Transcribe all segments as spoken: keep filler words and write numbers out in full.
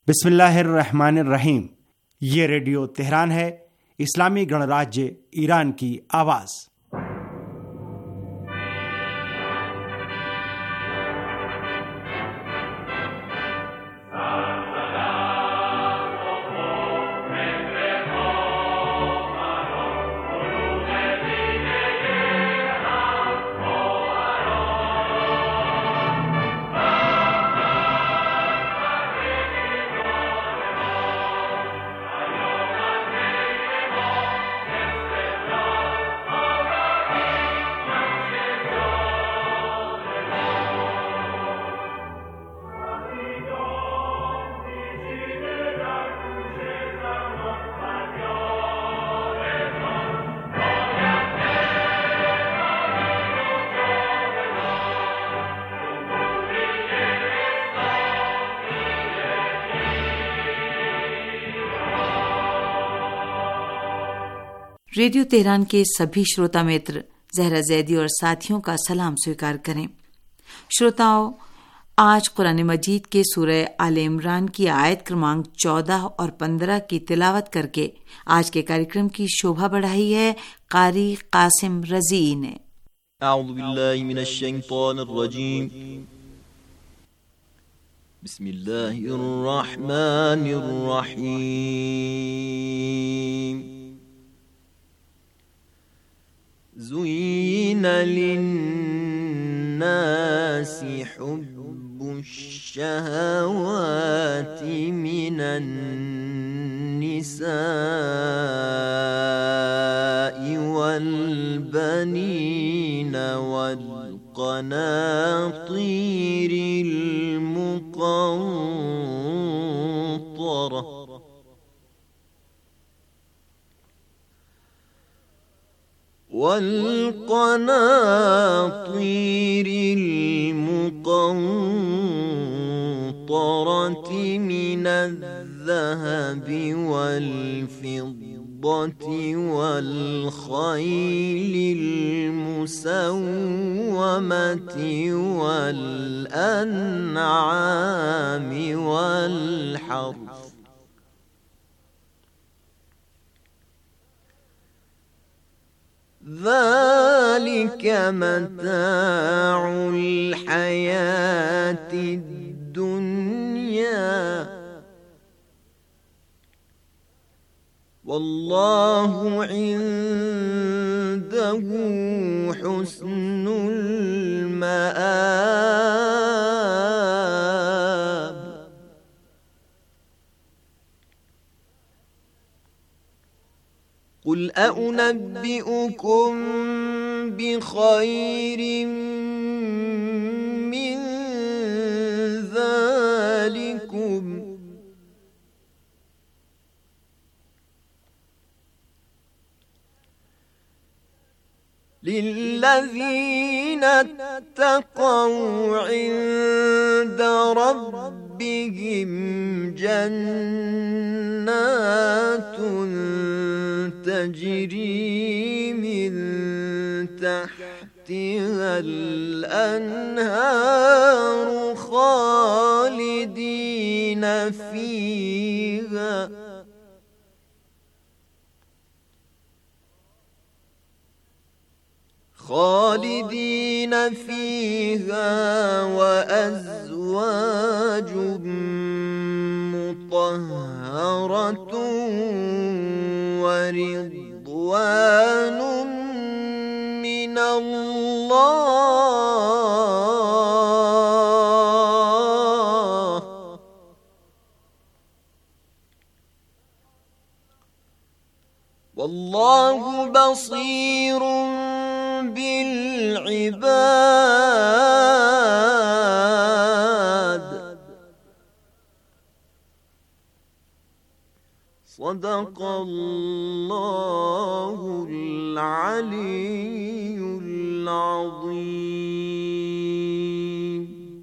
बिस्मिल्लाहिर्रहमानिर्रहीम। ये radio Tehran है, इस्लामी गणराज्य ईरान की आवाज़। रेडियो तेहरान के सभी श्रोता मित्र जहरा जैदी और साथियों का सलाम स्वीकार करें। श्रोताओं, आज कुरान मजीद के सूरह आले इमरान की आयत क्रमांक चौदह और पंद्रह की तिलावत करके आज के कार्यक्रम की शोभा बढ़ाई है कारी कासिम रजी ने। अऊज़ु बिल्लाहि मिनश शैतानिर रजीम। बिस्मिल्लाहिर रहमानिर रहीम। زين للناس حب الشهوات من النساء والبنين والقناطير المقنطرة والقناطير المقنطرة من الذهب والفضة والخيل المسومة والأنعام والحرث ذلك متاع الحياة الدنيا والله عنده حسن المآب قل أنبئكم بخير من ذلكم للذين اتقوا عند ربهم جنات تجري من تحتها الأنهار خالدين فيها خالدين فيها وأزواج مطهرة ورضوان من الله والله بصير بالعباد صدق الله العلي العظيم।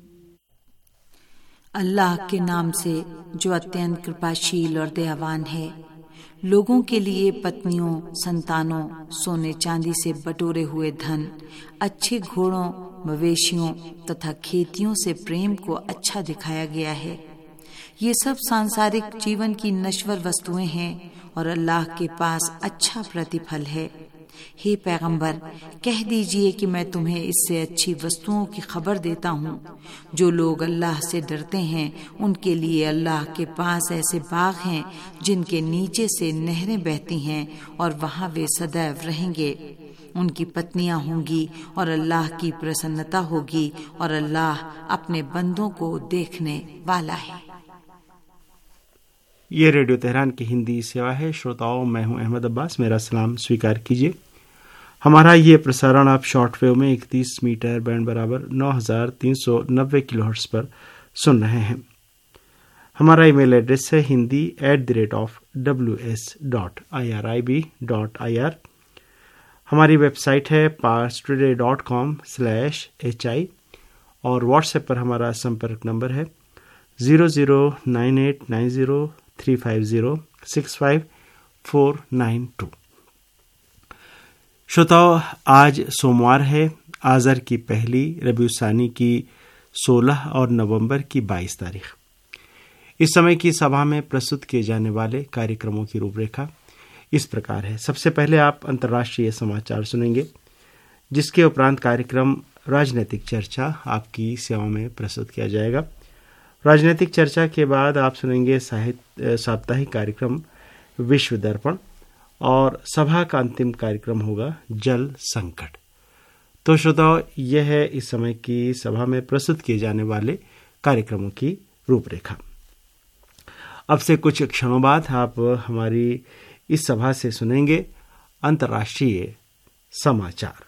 अल्लाह के नाम से जो अत्यंत कृपाशील और दयावान है। लोगों के लिए पत्नियों, संतानों, सोने चांदी से बटोरे हुए धन, अच्छे घोड़ों, मवेशियों तथा खेतियों से प्रेम को अच्छा दिखाया गया है। ये सब सांसारिक जीवन की नश्वर वस्तुएं हैं और अल्लाह के पास अच्छा प्रतिफल है। हे पैगंबर, कह दीजिए कि मैं तुम्हें इससे अच्छी वस्तुओं की खबर देता हूँ। जो लोग अल्लाह से डरते हैं उनके लिए अल्लाह के पास ऐसे बाग हैं जिनके नीचे से नहरें बहती हैं और वहाँ वे सदैव रहेंगे। उनकी पत्नियां होंगी और अल्लाह की प्रसन्नता होगी और अल्लाह अपने बंदों को देखने वाला है। ये रेडियो तेहरान की हिंदी सेवा है। श्रोताओं, मैं हूं अहमद अब्बास, मेरा सलाम स्वीकार कीजिए। हमारा ये प्रसारण आप शॉर्टवेव में इकतीस मीटर बैंड बराबर नौ हजार तीन सौ नब्बे किलोहर्ट्ज पर सुन रहे हैं। हमारा ईमेल एड्रेस है Hindi at the rate of W S dot I R I B dot I R. हमारी वेबसाइट है Pars today dot com slash H I और व्हाट्सएप पर हमारा संपर्क नंबर है zero zero nine eight nine zero three five zero six five four nine two. श्रोताओं, आज सोमवार है, आज़र की पहली, रबीउस्सानी की सोलह और नवंबर की बाईस तारीख। इस समय की सभा में प्रस्तुत किए जाने वाले कार्यक्रमों की रूपरेखा इस प्रकार है। सबसे पहले आप अंतर्राष्ट्रीय समाचार सुनेंगे, जिसके उपरांत कार्यक्रम राजनीतिक चर्चा आपकी सेवा में प्रस्तुत किया जाएगा। राजनीतिक चर्चा के बाद आप सुनेंगे साहित्य साप्ताहिक कार्यक्रम विश्व दर्पण और सभा का अंतिम कार्यक्रम होगा जल संकट। तो श्रोताओं, यह है इस समय की सभा में प्रस्तुत किए जाने वाले कार्यक्रमों की रूपरेखा। अब से कुछ क्षणों बाद आप हमारी इस सभा से सुनेंगे अंतर्राष्ट्रीय समाचार।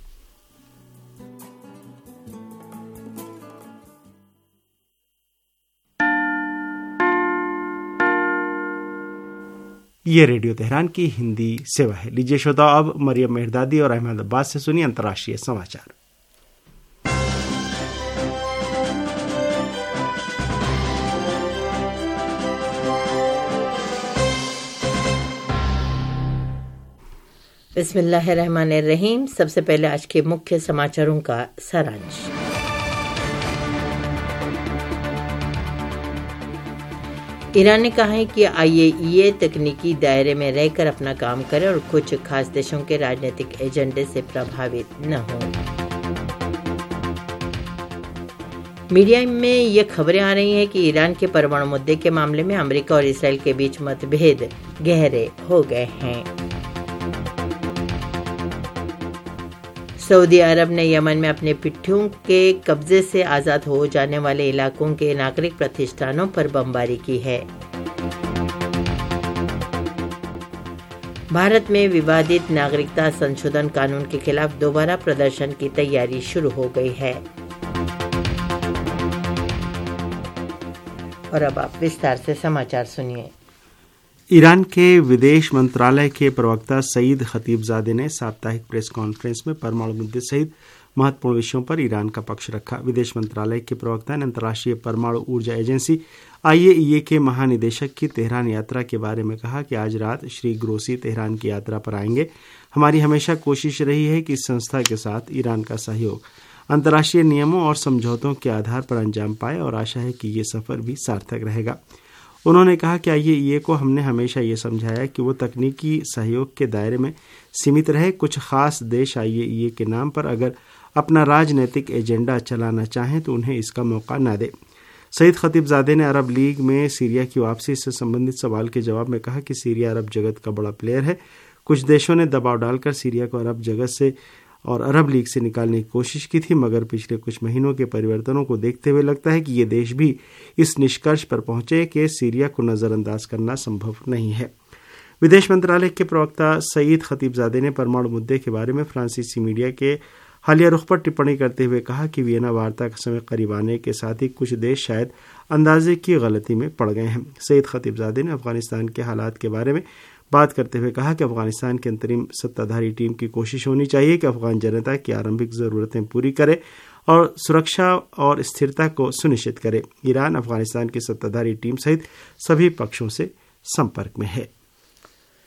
ये रेडियो तेहरान की हिंदी सेवा है। लीजिए श्रोताओ, अब मरियम मेहरदादी और अहमद अब्बास से सुनिए अंतर्राष्ट्रीय समाचार। बिस्मिल्लाहिर्रहमानिर्रहीम। सबसे पहले आज के मुख्य समाचारों का सारांश। ईरान ने कहा है कि आई ए ई ए तकनीकी दायरे में रहकर अपना काम करे और कुछ खास देशों के राजनीतिक एजेंडे से प्रभावित न हो। मीडिया में ये खबरें आ रही हैं कि ईरान के परमाणु मुद्दे के मामले में अमेरिका और इसराइल के बीच मतभेद गहरे हो गए हैं। सऊदी अरब ने यमन में अपने पिट्ठियों के कब्जे से आज़ाद हो जाने वाले इलाकों के नागरिक प्रतिष्ठानों पर बमबारी की है। भारत में विवादित नागरिकता संशोधन कानून के खिलाफ दोबारा प्रदर्शन की तैयारी शुरू हो गई है। और अब आप विस्तार से समाचार सुनिए। ईरान के विदेश मंत्रालय के प्रवक्ता सईद खतीबजादे ने साप्ताहिक प्रेस कॉन्फ्रेंस में परमाणु मुद्दे सहित महत्वपूर्ण विषयों पर ईरान का पक्ष रखा। विदेश मंत्रालय के प्रवक्ता ने अंतर्राष्ट्रीय परमाणु ऊर्जा agency I A E A के महानिदेशक की तेहरान यात्रा के बारे में कहा कि आज रात श्री ग्रोसी तेहरान की यात्रा पर आएंगे। हमारी हमेशा कोशिश रही है कि इस संस्था के साथ ईरान का सहयोग अंतर्राष्ट्रीय नियमों और समझौतों के आधार पर अंजाम पाए और आशा है कि ये सफर भी सार्थक रहेगा। उन्होंने कहा कि आई ए ई ए को हमने हमेशा ये समझाया कि वो तकनीकी सहयोग के दायरे में सीमित रहे। कुछ खास देश आई ए ई ए के नाम पर अगर अपना राजनीतिक एजेंडा चलाना चाहें तो उन्हें इसका मौका न दे। सईद खतीबजादे ने अरब लीग में सीरिया की वापसी से संबंधित सवाल के जवाब में कहा कि सीरिया अरब जगत का बड़ा प्लेयर है। कुछ देशों ने दबाव डालकर सीरिया को अरब जगत से और अरब लीग से निकालने की कोशिश की थी, मगर पिछले कुछ महीनों के परिवर्तनों को देखते हुए लगता है कि ये देश भी इस निष्कर्ष पर पहुंचे कि सीरिया को नजरअंदाज करना संभव नहीं है। विदेश मंत्रालय के प्रवक्ता सईद खतीबजादे ने परमाणु मुद्दे के बारे में फ्रांसीसी मीडिया के हालिया रुख पर टिप्पणी करते हुए कहा कि वियना वार्ता का समय करीब आने के साथ ही कुछ देश शायद अंदाजे की गलती में पड़ गए हैं। सईद खतीबजादे ने अफगानिस्तान के हालात के बारे में बात करते हुए कहा कि अफगानिस्तान की अंतरिम सत्ताधारी टीम की कोशिश होनी चाहिए कि अफगान जनता की आरंभिक जरूरतें पूरी करे और सुरक्षा और स्थिरता को सुनिश्चित करे। ईरान अफगानिस्तान की सत्ताधारी टीम सहित सभी पक्षों से संपर्क में है।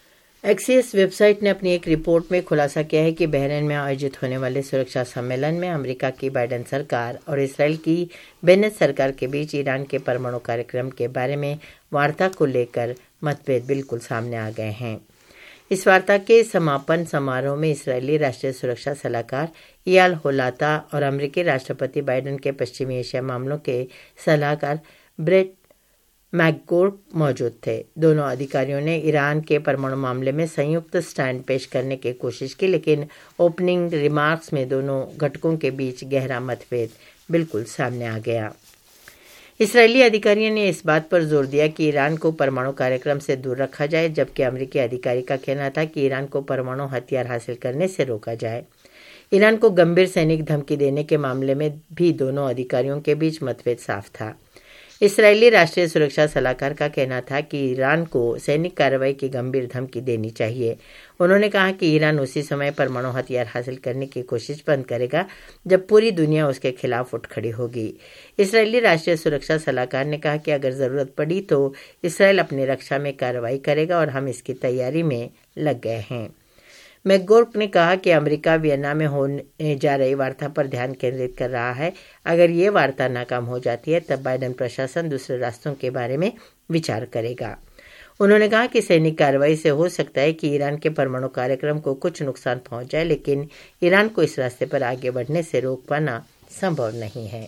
एक्सियस वेबसाइट ने अपनी एक रिपोर्ट में खुलासा किया है कि बहरीन में आयोजित होने वाले सुरक्षा सम्मेलन में अमेरिका की बाइडेन सरकार और इसराइल की बेनेट सरकार के बीच ईरान के परमाणु कार्यक्रम के बारे में वार्ता को लेकर मतभेद बिल्कुल सामने आ गए हैं। इस वार्ता के समापन समारोह में इसराइली राष्ट्रीय सुरक्षा सलाहकार इयाल होलाता और अमेरिकी राष्ट्रपति बाइडेन के पश्चिमी एशिया मामलों के सलाहकार ब्रेट मैकगोर्क मौजूद थे। दोनों अधिकारियों ने ईरान के परमाणु मामले में संयुक्त स्टैंड पेश करने की कोशिश की, लेकिन ओपनिंग रिमार्क्स में दोनों घटकों के बीच गहरा मतभेद बिल्कुल सामने आ गया। इसराइली अधिकारियों ने इस बात पर जोर दिया कि ईरान को परमाणु कार्यक्रम से दूर रखा जाए, जबकि अमेरिकी अधिकारी का कहना था कि ईरान को परमाणु हथियार हासिल करने से रोका जाए। ईरान को गंभीर सैनिक धमकी देने के मामले में भी दोनों अधिकारियों के बीच मतभेद साफ था। इसराइली राष्ट्रीय सुरक्षा सलाहकार का कहना था कि ईरान को सैनिक कार्रवाई की गंभीर धमकी देनी चाहिए। उन्होंने कहा कि ईरान उसी समय परमाणु हथियार हासिल करने की कोशिश बंद करेगा जब पूरी दुनिया उसके खिलाफ उठ खड़ी होगी। इसराइली राष्ट्रीय सुरक्षा सलाहकार ने कहा कि अगर जरूरत पड़ी तो इसराइल अपनी रक्षा में कार्रवाई करेगा और हम इसकी तैयारी में लग गए हैं। मैकगोर्क ने कहा कि अमेरिका वियना में होने जा रही वार्ता पर ध्यान केंद्रित कर रहा है। अगर ये वार्ता नाकाम हो जाती है तब बाइडेन प्रशासन दूसरे रास्तों के बारे में विचार करेगा। उन्होंने कहा कि सैनिक कार्रवाई से हो सकता है कि ईरान के परमाणु कार्यक्रम को कुछ नुकसान पहुंच जाए, लेकिन ईरान को इस रास्ते पर आगे बढ़ने से रोक पाना संभव नहीं है।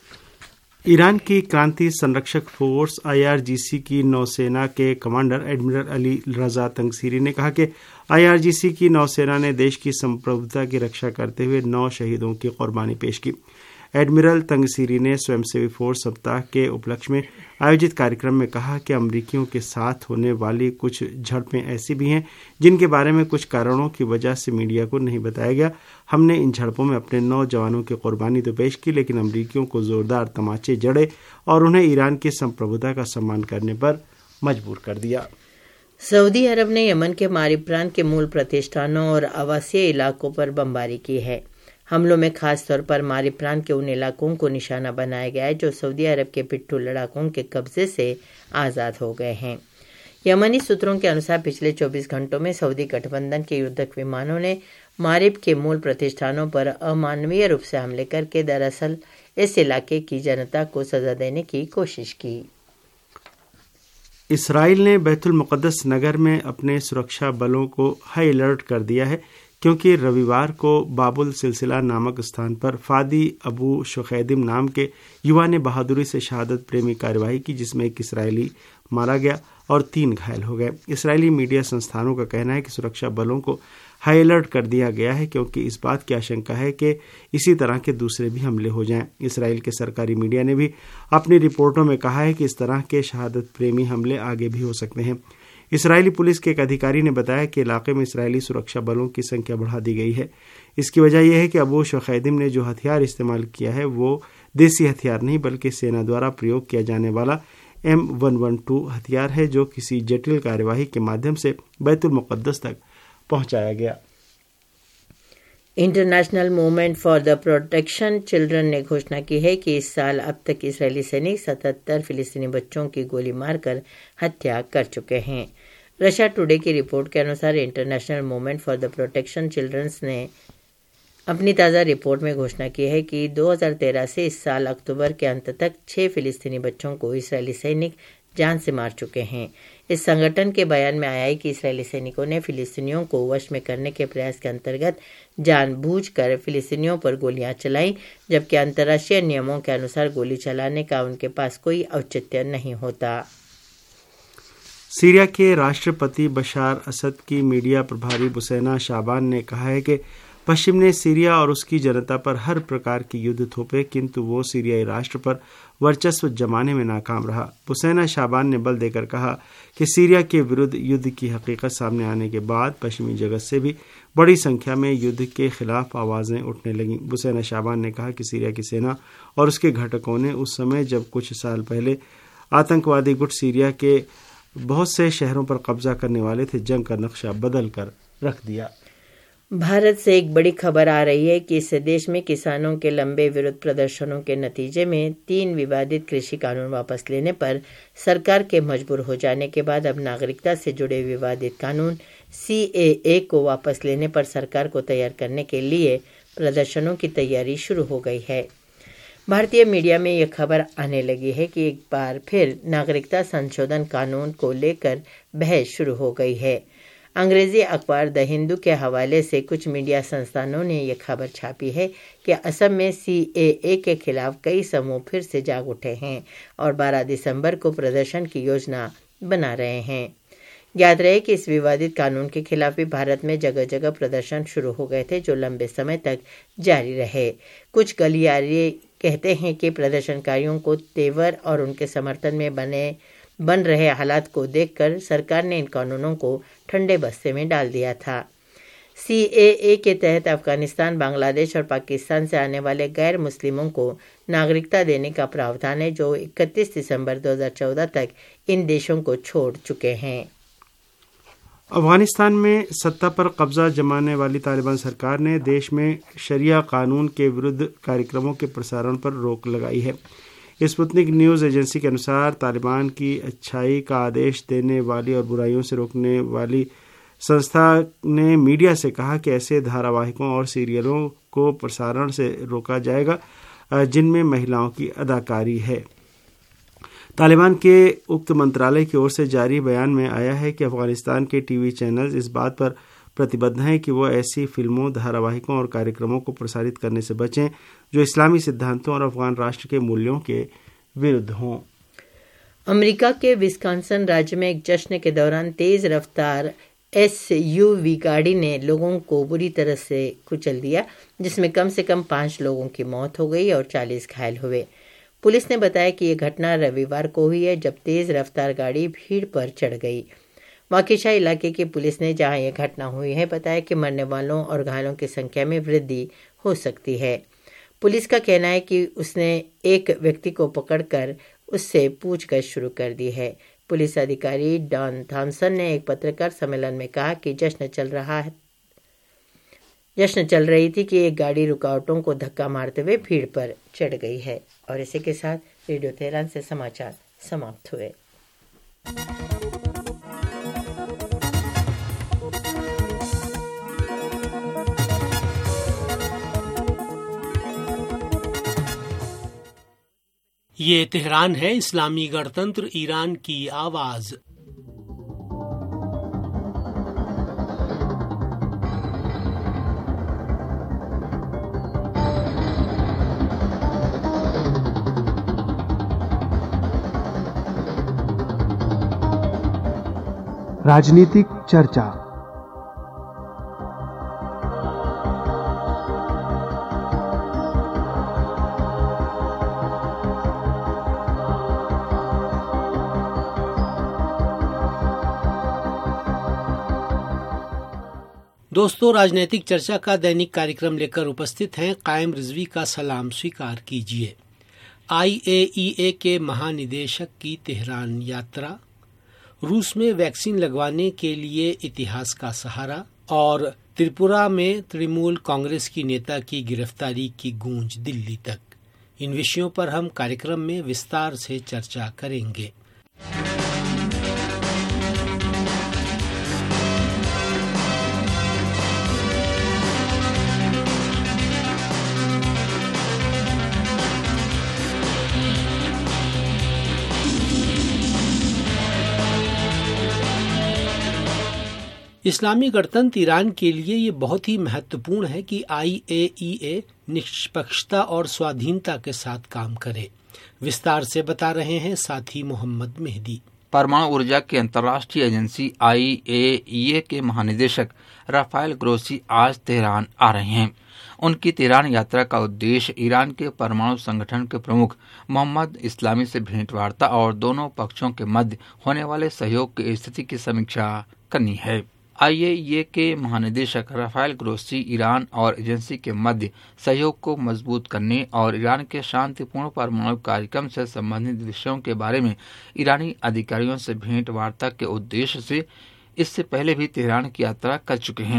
ईरान की क्रांति संरक्षक फोर्स आईआरजीसी की नौसेना के commander admiral Ali Reza Tangsiri ने कहा कि आईआरजीसी की नौसेना ने देश की संप्रभुता की रक्षा करते हुए नौ शहीदों की कुर्बानी पेश की। एडमिरल तंगसीरी ने स्वयंसेवी फोर्स सप्ताह के उपलक्ष्य में आयोजित कार्यक्रम में कहा कि अमरीकियों के साथ होने वाली कुछ झड़पें ऐसी भी हैं जिनके बारे में कुछ कारणों की वजह से मीडिया को नहीं बताया गया। हमने इन झड़पों में अपने नौ जवानों की कुर्बानी तो पेश की, लेकिन अमरीकियों को जोरदार तमाचे जड़े और उन्हें ईरान की संप्रभुता का सम्मान करने पर मजबूर कर दिया। सऊदी अरब ने यमन के मारिब प्रांत के मूल प्रतिष्ठानों और आवासीय इलाकों पर बमबारी की है। हमलों में खास तौर पर मारिब प्रांत के उन इलाकों को निशाना बनाया गया है जो सऊदी अरब के पिट्ठू लड़ाकों के कब्जे से आज़ाद हो गए हैं। यमनी सूत्रों के अनुसार पिछले चौबीस घंटों में सऊदी गठबंधन के युद्धक विमानों ने मारिब के मूल प्रतिष्ठानों पर अमानवीय रूप से हमले करके दरअसल इस इलाके की जनता को सजा देने की कोशिश की। इसराइल ने बैतुल मुक़द्दस नगर में अपने सुरक्षा बलों को हाई अलर्ट कर दिया है, क्योंकि रविवार को बाबुल सिलसिला नामक स्थान पर फादी अबू शुखैदिम नाम के युवा ने बहादुरी से शहादत प्रेमी कार्यवाही की, जिसमें एक इसराइली मारा गया और तीन घायल हो गए। इसराइली मीडिया संस्थानों का कहना है कि सुरक्षा बलों को हाई अलर्ट कर दिया गया है, क्योंकि इस बात की आशंका है कि इसी तरह के दूसरे भी हमले हो जाएं। इसराइल के सरकारी मीडिया ने भी अपनी रिपोर्टों में कहा है कि इस तरह के शहादत प्रेमी हमले आगे भी हो सकते हैं। इसराइली पुलिस के एक अधिकारी ने बताया कि इलाके में इसराइली सुरक्षा बलों की संख्या बढ़ा दी गई है। इसकी वजह यह है कि अबू शुखैदिम ने जो हथियार इस्तेमाल किया है वो देसी हथियार नहीं बल्कि सेना द्वारा प्रयोग किया जाने वाला एम वन वन टू हथियार है, जो किसी जटिल कार्यवाही के माध्यम से बैतुल मुक़द्दस तक पहुंचाया गया। International movement for the protection children ने घोषणा की है कि इस साल अब तक इसराइली सैनिक सतहत्तर फिलिस्तीनी बच्चों की गोली मारकर हत्या कर चुके हैं। रशिया टुडे की रिपोर्ट के अनुसार international movement for the protection childrens ने अपनी ताज़ा रिपोर्ट में घोषणा की है कि दो हज़ार तेरह से इस साल अक्टूबर के अंत तक छह फिलिस्तीनी बच्चों को इसराइली सैनिक जान से मार चुके हैं। इस संगठन के बयान में आया है कि इसराइली सैनिकों ने फिलिस्तीनियों को वश में करने के प्रयास के अंतर्गत जानबूझकर फिलिस्तीनियों पर गोलियां चलाई, जबकि अंतर्राष्ट्रीय नियमों के अनुसार गोली चलाने का उनके पास कोई औचित्य नहीं होता। सीरिया के राष्ट्रपति बशार असद की मीडिया प्रभारी बुसैना शाबान ने कहा है कि पश्चिम ने सीरिया और उसकी जनता पर हर प्रकार की युद्ध थोपे, किंतु वो सीरियाई राष्ट्र पर वर्चस्व जमाने में नाकाम रहा। बुसैना शाबान ने बल देकर कहा कि सीरिया के विरुद्ध युद्ध की हकीकत सामने आने के बाद पश्चिमी जगत से भी बड़ी संख्या में युद्ध के खिलाफ आवाज़ें उठने लगीं। बुसैना शाबान ने कहा कि सीरिया की सेना और उसके घटकों ने उस समय जब कुछ साल पहले आतंकवादी गुट सीरिया के बहुत से शहरों पर कब्जा करने वाले थे, जंग का नक्शा बदल कर रख दिया। भारत से एक बड़ी खबर आ रही है कि इस देश में किसानों के लंबे विरोध प्रदर्शनों के नतीजे में तीन विवादित कृषि कानून वापस लेने पर सरकार के मजबूर हो जाने के बाद अब नागरिकता से जुड़े विवादित कानून सी ए ए को वापस लेने पर सरकार को तैयार करने के लिए प्रदर्शनों की तैयारी शुरू हो गई है। भारतीय मीडिया में यह खबर आने लगी है कि एक बार फिर नागरिकता संशोधन कानून को लेकर बहस शुरू हो गई है। अंग्रेजी अखबार द हिंदू के हवाले से कुछ मीडिया संस्थानों ने यह खबर छापी है कि असम में सी ए ए के खिलाफ कई समूह फिर से जाग उठे हैं और बारह दिसंबर को प्रदर्शन की योजना बना रहे हैं। याद रहे कि इस विवादित कानून के खिलाफ भी भारत में जगह जगह प्रदर्शन शुरू हो गए थे, जो लंबे समय तक जारी रहे। कुछ गलियारे कहते हैं कि प्रदर्शनकारियों को तेवर और उनके समर्थन में बने बन रहे हालात को देखकर सरकार ने इन कानूनों को ठंडे बस्ते में डाल दिया था। सी ए ए के तहत अफगानिस्तान, बांग्लादेश और पाकिस्तान से आने वाले गैर मुस्लिमों को नागरिकता देने का प्रावधान है, जो इकतीस दिसंबर दो हज़ार चौदह तक इन देशों को छोड़ चुके हैं। अफगानिस्तान में सत्ता पर कब्जा जमाने वाली तालिबान सरकार ने देश में शरिया कानून के विरुद्ध कार्यक्रमों के प्रसारण पर रोक लगाई है। स्पुतनिक न्यूज़ एजेंसी के अनुसार तालिबान की अच्छाई का आदेश देने वाली और बुराइयों से रोकने वाली संस्था ने मीडिया से कहा कि ऐसे धारावाहिकों और सीरियलों को प्रसारण से रोका जाएगा जिनमें महिलाओं की अदाकारी है। तालिबान के उक्त मंत्रालय की ओर से जारी बयान में आया है कि अफगानिस्तान के टीवी चैनल्स इस बात पर प्रतिबद्ध हैं कि वो ऐसी फिल्मों, धारावाहिकों और कार्यक्रमों को प्रसारित करने से बचें जो इस्लामी सिद्धांतों और अफगान राष्ट्र के मूल्यों के विरुद्ध हों। अमेरिका के विस्कॉन्सिन राज्य में एक जश्न के दौरान तेज रफ्तार एस यू वी गाड़ी ने लोगों को बुरी तरह से कुचल दिया, जिसमें कम से कम पांच लोगों की मौत हो गई और चालीस घायल हुए। पुलिस ने बताया कि यह घटना रविवार को हुई है, जब तेज रफ्तार गाड़ी भीड़ पर चढ़ गई। वाकिशा इलाके की पुलिस ने, जहां यह घटना हुई है, बताया कि मरने वालों और घायलों की संख्या में वृद्धि हो सकती है। पुलिस का कहना है कि उसने एक व्यक्ति को पकड़कर उससे पूछताछ शुरू कर दी है। पुलिस अधिकारी डॉन थॉमसन ने एक पत्रकार सम्मेलन में कहा कि जश्न चल रहा है जश्न चल रही थी कि एक गाड़ी रुकावटों को धक्का मारते हुए भीड़ पर चढ़ गई है। और इसी के साथ रेडियो तेहरान से समाचार समाप्त हुए। ये तेहरान है, इस्लामी गणतंत्र ईरान की आवाज। राजनीतिक चर्चा। दोस्तों, राजनीतिक चर्चा का दैनिक कार्यक्रम लेकर उपस्थित हैं कायम रिजवी का सलाम स्वीकार कीजिए। आई ए ई ए के महानिदेशक की तेहरान यात्रा, रूस में वैक्सीन लगवाने के लिए इतिहास का सहारा और त्रिपुरा में तृणमूल कांग्रेस की नेता की गिरफ्तारी की गूंज दिल्ली तक, इन विषयों पर हम कार्यक्रम में विस्तार से चर्चा करेंगे। इस्लामी गणतंत्र ईरान के लिए ये बहुत ही महत्वपूर्ण है कि आई ए ई ए निष्पक्षता और स्वाधीनता के साथ काम करे। विस्तार से बता रहे हैं साथी मोहम्मद मेहदी। परमाणु ऊर्जा की अंतर्राष्ट्रीय agency I A E A के महानिदेशक राफेल ग्रोसी आज तेहरान आ रहे हैं। उनकी तेहरान यात्रा का उद्देश्य ईरान के परमाणु संगठन के प्रमुख मोहम्मद इस्लामी से भेंटवार्ता और दोनों पक्षों के मध्य होने वाले सहयोग की स्थिति की समीक्षा करनी है। आई ए ई ए के महानिदेशक राफेल ग्रोसी ईरान और एजेंसी के मध्य सहयोग को मजबूत करने और ईरान के शांतिपूर्ण परमाणु कार्यक्रम से संबंधित विषयों के बारे में ईरानी अधिकारियों से भेंट वार्ता के उद्देश्य से इससे पहले भी तेहरान की यात्रा कर चुके हैं।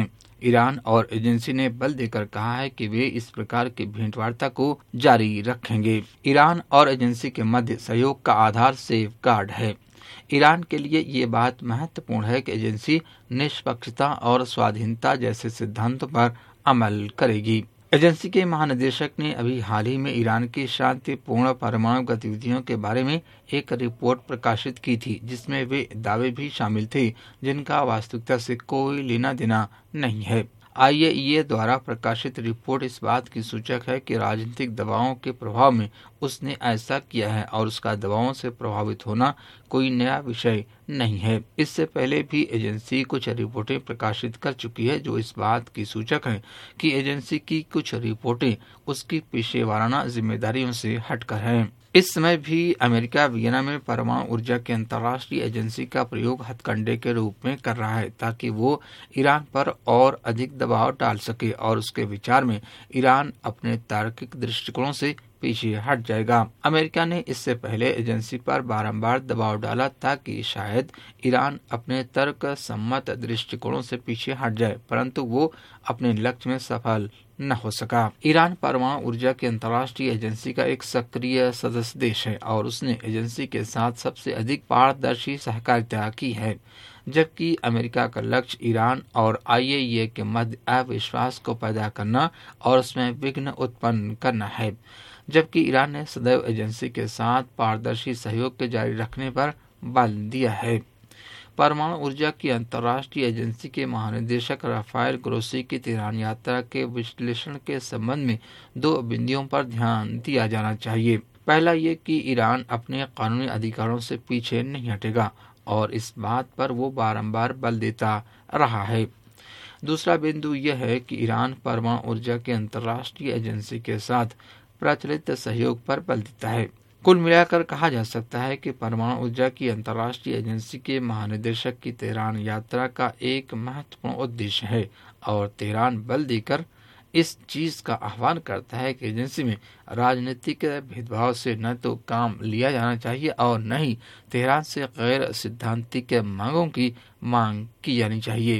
ईरान और एजेंसी ने बल देकर कहा है कि वे इस प्रकार की भेंटवार्ता को जारी रखेंगे। ईरान और एजेंसी के मध्य सहयोग का आधार सेफ गार्ड है। ईरान के लिए ये बात महत्वपूर्ण है कि एजेंसी निष्पक्षता और स्वाधीनता जैसे सिद्धांतों पर अमल करेगी। एजेंसी के महानिदेशक ने अभी हाल ही में ईरान की शांतिपूर्ण परमाणु गतिविधियों के बारे में एक रिपोर्ट प्रकाशित की थी, जिसमें वे दावे भी शामिल थे जिनका वास्तविकता से कोई लेना देना नहीं है। आई ए ई ए द्वारा प्रकाशित रिपोर्ट इस बात की सूचक है कि राजनीतिक दबावों के प्रभाव में उसने ऐसा किया है और उसका दबावों से प्रभावित होना कोई नया विषय नहीं है। इससे पहले भी एजेंसी कुछ रिपोर्टें प्रकाशित कर चुकी है जो इस बात की सूचक है कि एजेंसी की कुछ रिपोर्टें उसकी पेशेवराना जिम्मेदारियों से हटकर हैं। इस समय भी अमेरिका वियना में परमाणु ऊर्जा की अंतर्राष्ट्रीय एजेंसी का प्रयोग हथकंडे के रूप में कर रहा है ताकि वो ईरान पर और अधिक दबाव डाल सके और उसके विचार में ईरान अपने तार्किक दृष्टिकोणों से पीछे हट जाएगा। अमेरिका ने इससे पहले एजेंसी पर बारंबार दबाव डाला ताकि शायद ईरान अपने तर्क सम्मत दृष्टिकोणों से पीछे हट जाए, परंतु वो अपने लक्ष्य में सफल न हो सका। ईरान परमाणु ऊर्जा की अंतर्राष्ट्रीय एजेंसी का एक सक्रिय सदस्य देश है और उसने एजेंसी के साथ सबसे अधिक पारदर्शी सहकारिता की है, जबकि अमेरिका का लक्ष्य ईरान और आई ए ई ए के मध्य अविश्वास को पैदा करना और उसमें विघ्न उत्पन्न करना है, जबकि ईरान ने सदैव एजेंसी के साथ पारदर्शी सहयोग के जारी रखने पर बल दिया है। परमाणु ऊर्जा की अंतर्राष्ट्रीय एजेंसी के महानिदेशक राफेल ग्रोसी की तेहरान यात्रा के विश्लेषण के संबंध में दो बिंदुओं पर ध्यान दिया जाना चाहिए। पहला ये कि ईरान अपने कानूनी अधिकारों से पीछे नहीं हटेगा और इस बात पर वो बारंबार बल देता रहा है। दूसरा बिंदु यह है कि ईरान परमाणु ऊर्जा की अंतर्राष्ट्रीय एजेंसी के साथ प्रचलित सहयोग पर बल देता है। कुल मिलाकर कहा जा सकता है कि परमाणु ऊर्जा की अंतर्राष्ट्रीय एजेंसी के महानिदेशक की तेहरान यात्रा का एक महत्वपूर्ण उद्देश्य है और तेहरान बल देकर इस चीज का आह्वान करता है कि एजेंसी में राजनीतिक भेदभाव से न तो काम लिया जाना चाहिए और न ही तेहरान से गैर सिद्धांतिक मांगों की मांग की जानी चाहिए।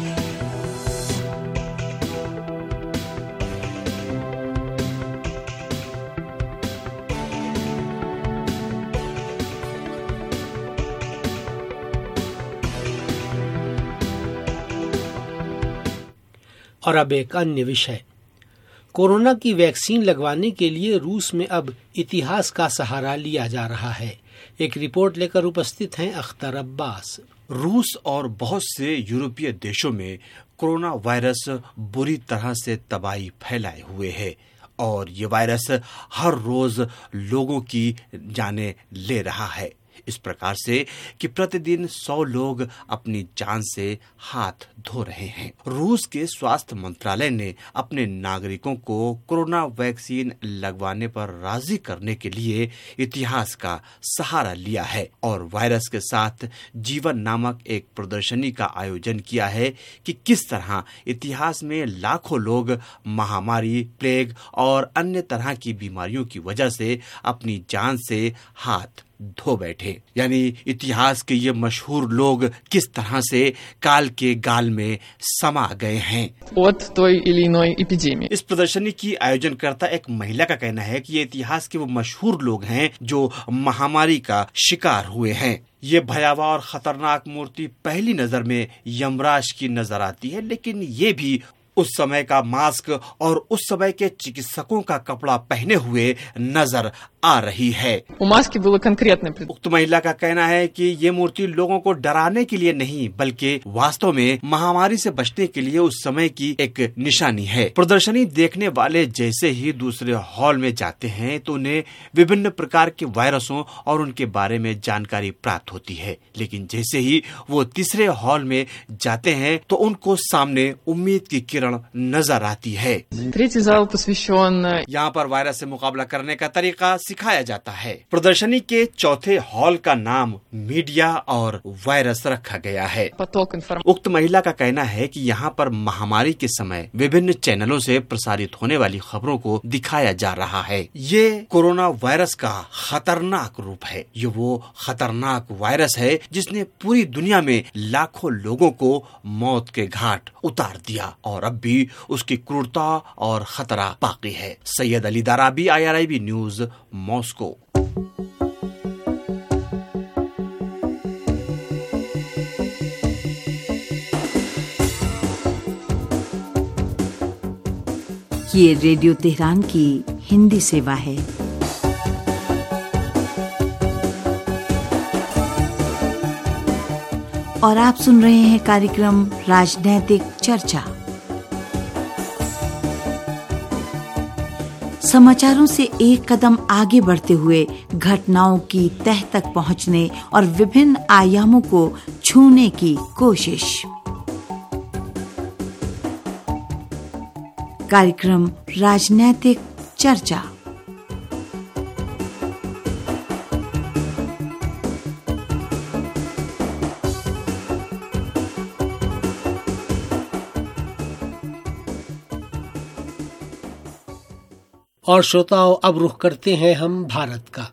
और अब एक अन्य विषय, कोरोना की वैक्सीन लगवाने के लिए रूस में अब इतिहास का सहारा लिया जा रहा है। एक रिपोर्ट लेकर उपस्थित हैं अख्तर अब्बास। रूस और बहुत से यूरोपीय देशों में कोरोना वायरस बुरी तरह से तबाही फैलाए हुए है और ये वायरस हर रोज लोगों की जानें ले रहा है, इस प्रकार से कि प्रतिदिन सौ लोग अपनी जान से हाथ धो रहे हैं। रूस के स्वास्थ्य मंत्रालय ने अपने नागरिकों को कोरोना वैक्सीन लगवाने पर राजी करने के लिए इतिहास का सहारा लिया है और वायरस के साथ जीवन नामक एक प्रदर्शनी का आयोजन किया है कि किस तरह इतिहास में लाखों लोग महामारी, प्लेग और अन्य तरह की बीमारियों की वजह से अपनी जान से हाथ धो बैठे। यानी इतिहास के ये मशहूर लोग किस तरह से काल के गाल में समा गए हैं। इस प्रदर्शनी की आयोजनकर्ता एक महिला का कहना है कि ये इतिहास के वो मशहूर लोग हैं जो महामारी का शिकार हुए हैं। ये भयावह और खतरनाक मूर्ति पहली नजर में यमराज की नजर आती है, लेकिन ये भी उस समय का मास्क और उस समय के चिकित्सकों का कपड़ा पहने हुए नजर आ रही है। उक्त महिला का कहना है कि ये मूर्ति लोगों को डराने के लिए नहीं बल्कि वास्तव में महामारी से बचने के लिए उस समय की एक निशानी है। प्रदर्शनी देखने वाले जैसे ही दूसरे हॉल में जाते हैं तो उन्हें विभिन्न प्रकार के वायरसों और उनके बारे में जानकारी प्राप्त होती है, लेकिन जैसे ही वो तीसरे हॉल में जाते हैं तो उनको सामने उम्मीद की किरण नजर आती है। यहाँ पर वायरस से मुकाबला करने का तरीका सिखाया जाता है। प्रदर्शनी के चौथे हॉल का नाम मीडिया और वायरस रखा गया है। उक्त महिला का कहना है कि यहाँ पर महामारी के समय विभिन्न चैनलों से प्रसारित होने वाली खबरों को दिखाया जा रहा है। ये कोरोना वायरस का खतरनाक रूप है। ये वो खतरनाक वायरस है जिसने पूरी दुनिया में लाखों लोगों को मौत के घाट उतार दिया और अब भी उसकी क्रूरता और खतरा बाकी है। Syed Ali Darabi, I R I B news, Moscow. ये रेडियो तेहरान की हिंदी सेवा है। और आप सुन रहे हैं कार्यक्रम राजनैतिक चर्चा। समाचारों से एक कदम आगे बढ़ते हुए घटनाओं की तह तक पहुंचने और विभिन्न आयामों को छूने की कोशिश। कार्यक्रम राजनैतिक चर्चा। और श्रोताओं, अब रुख करते हैं हम भारत का।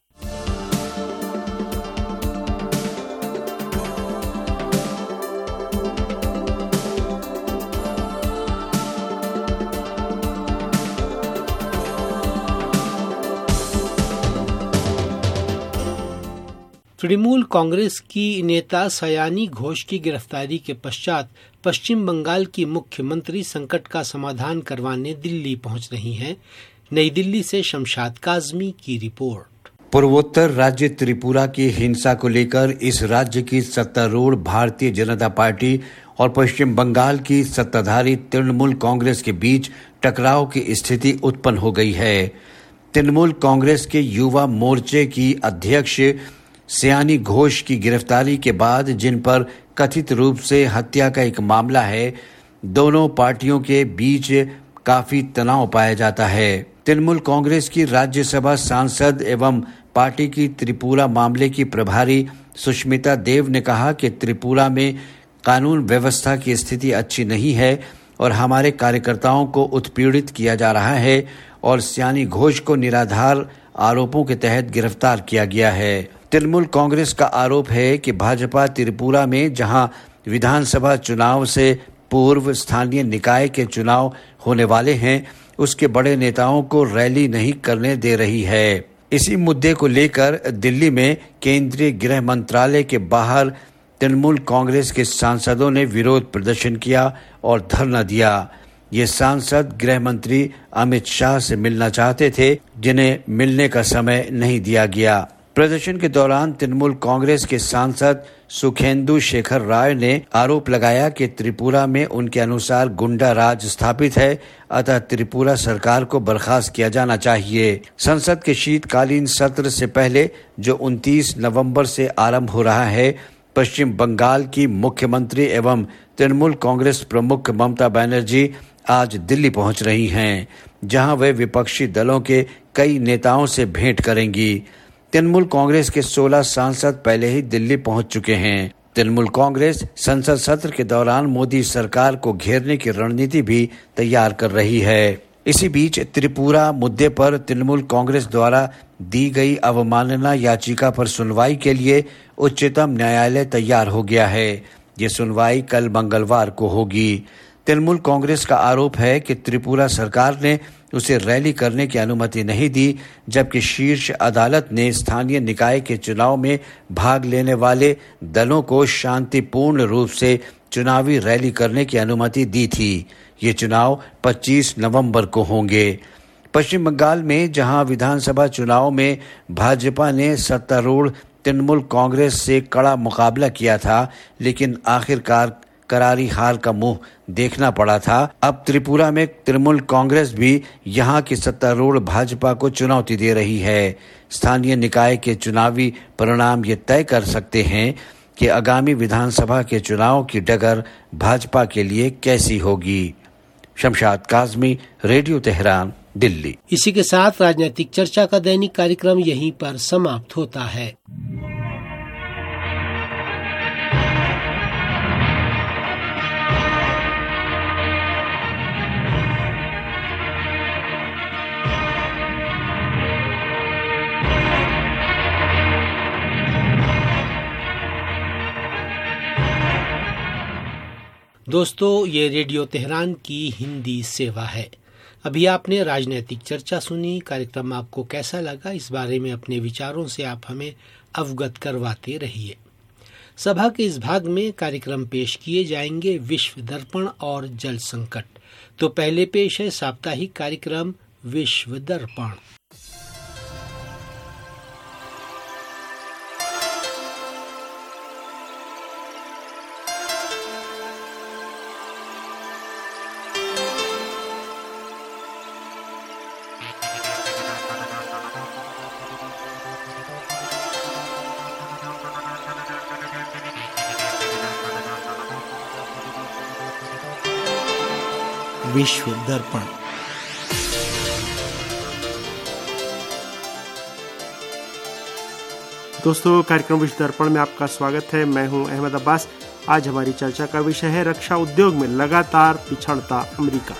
तृणमूल कांग्रेस की नेता सयानी घोष की गिरफ्तारी के पश्चात पश्चिम बंगाल की मुख्यमंत्री संकट का समाधान करवाने दिल्ली पहुंच रही हैं। नई दिल्ली से शमशाद काजमी की रिपोर्ट। पूर्वोत्तर राज्य त्रिपुरा की हिंसा को लेकर इस राज्य की सत्तारूढ़ भारतीय जनता पार्टी और पश्चिम बंगाल की सत्ताधारी तृणमूल कांग्रेस के बीच टकराव की स्थिति उत्पन्न हो गई है। तृणमूल कांग्रेस के युवा मोर्चे की अध्यक्ष सयानी घोष की गिरफ्तारी के बाद, जिन पर कथित रूप से हत्या का एक मामला है, दोनों पार्टियों के बीच काफी तनाव पाया जाता है। तृणमूल कांग्रेस की राज्यसभा सांसद एवं पार्टी की त्रिपुरा मामले की प्रभारी सुष्मिता देव ने कहा कि त्रिपुरा में कानून व्यवस्था की स्थिति अच्छी नहीं है और हमारे कार्यकर्ताओं को उत्पीड़ित किया जा रहा है और सयानी घोष को निराधार आरोपों के तहत गिरफ्तार किया गया है। तृणमूल कांग्रेस का आरोप है कि भाजपा त्रिपुरा में जहां विधानसभा चुनाव से पूर्व स्थानीय निकाय के चुनाव होने वाले हैं, उसके बड़े नेताओं को रैली नहीं करने दे रही है। इसी मुद्दे को लेकर दिल्ली में केंद्रीय गृह मंत्रालय के बाहर तृणमूल कांग्रेस के सांसदों ने विरोध प्रदर्शन किया और धरना दिया। ये सांसद गृह मंत्री अमित शाह से मिलना चाहते थे, जिन्हें मिलने का समय नहीं दिया गया। प्रदर्शन के दौरान तृणमूल कांग्रेस के सांसद सुखेंदु शेखर राय ने आरोप लगाया कि त्रिपुरा में उनके अनुसार गुंडा राज स्थापित है, अतः त्रिपुरा सरकार को बर्खास्त किया जाना चाहिए। संसद के शीतकालीन सत्र से पहले, जो उनतीस नवंबर से आरंभ हो रहा है, पश्चिम बंगाल की मुख्यमंत्री एवं तृणमूल कांग्रेस प्रमुख ममता बनर्जी आज दिल्ली पहुंच रही हैं, जहां वे विपक्षी दलों के कई नेताओं से भेंट करेंगी। तृणमूल कांग्रेस के सोलह सांसद पहले ही दिल्ली पहुंच चुके हैं। तृणमूल कांग्रेस संसद सत्र के दौरान मोदी सरकार को घेरने की रणनीति भी तैयार कर रही है। इसी बीच त्रिपुरा मुद्दे पर तृणमूल कांग्रेस द्वारा दी गई अवमानना याचिका पर सुनवाई के लिए उच्चतम न्यायालय तैयार हो गया है। ये सुनवाई कल मंगलवार को होगी। तृणमूल कांग्रेस का आरोप है कि त्रिपुरा सरकार ने उसे रैली करने की अनुमति नहीं दी, जबकि शीर्ष अदालत ने स्थानीय निकाय के चुनाव में भाग लेने वाले दलों को शांतिपूर्ण रूप से चुनावी रैली करने की अनुमति दी थी। ये चुनाव पच्चीस नवंबर को होंगे। पश्चिम बंगाल में जहां विधानसभा चुनाव में भाजपा ने सत्तारूढ़ तृणमूल कांग्रेस से कड़ा मुकाबला किया था, लेकिन आखिरकार करारी हार का मुंह देखना पड़ा था। अब त्रिपुरा में तृणमूल कांग्रेस भी यहां की सत्तारूढ़ भाजपा को चुनौती दे रही है। स्थानीय निकाय के चुनावी परिणाम ये तय कर सकते हैं कि आगामी विधानसभा के चुनाव की डगर भाजपा के लिए कैसी होगी। Shamshad Kazmi, radio Tehran, Delhi. इसी के साथ राजनीतिक चर्चा का दैनिक कार्यक्रम यहीं पर समाप्त होता है। दोस्तों, ये रेडियो तेहरान की हिंदी सेवा है। अभी आपने राजनीतिक चर्चा सुनी। कार्यक्रम आपको कैसा लगा, इस बारे में अपने विचारों से आप हमें अवगत करवाते रहिए। सभा के इस भाग में कार्यक्रम पेश किए जाएंगे विश्व दर्पण और जल संकट। तो पहले पेश है साप्ताहिक कार्यक्रम विश्व दर्पण। विश्व दर्पण। दोस्तों, कार्यक्रम विश्व दर्पण में आपका स्वागत है। मैं हूं अहमद अब्बास। आज हमारी चर्चा का विषय है रक्षा उद्योग में लगातार पिछड़ता अमेरिका।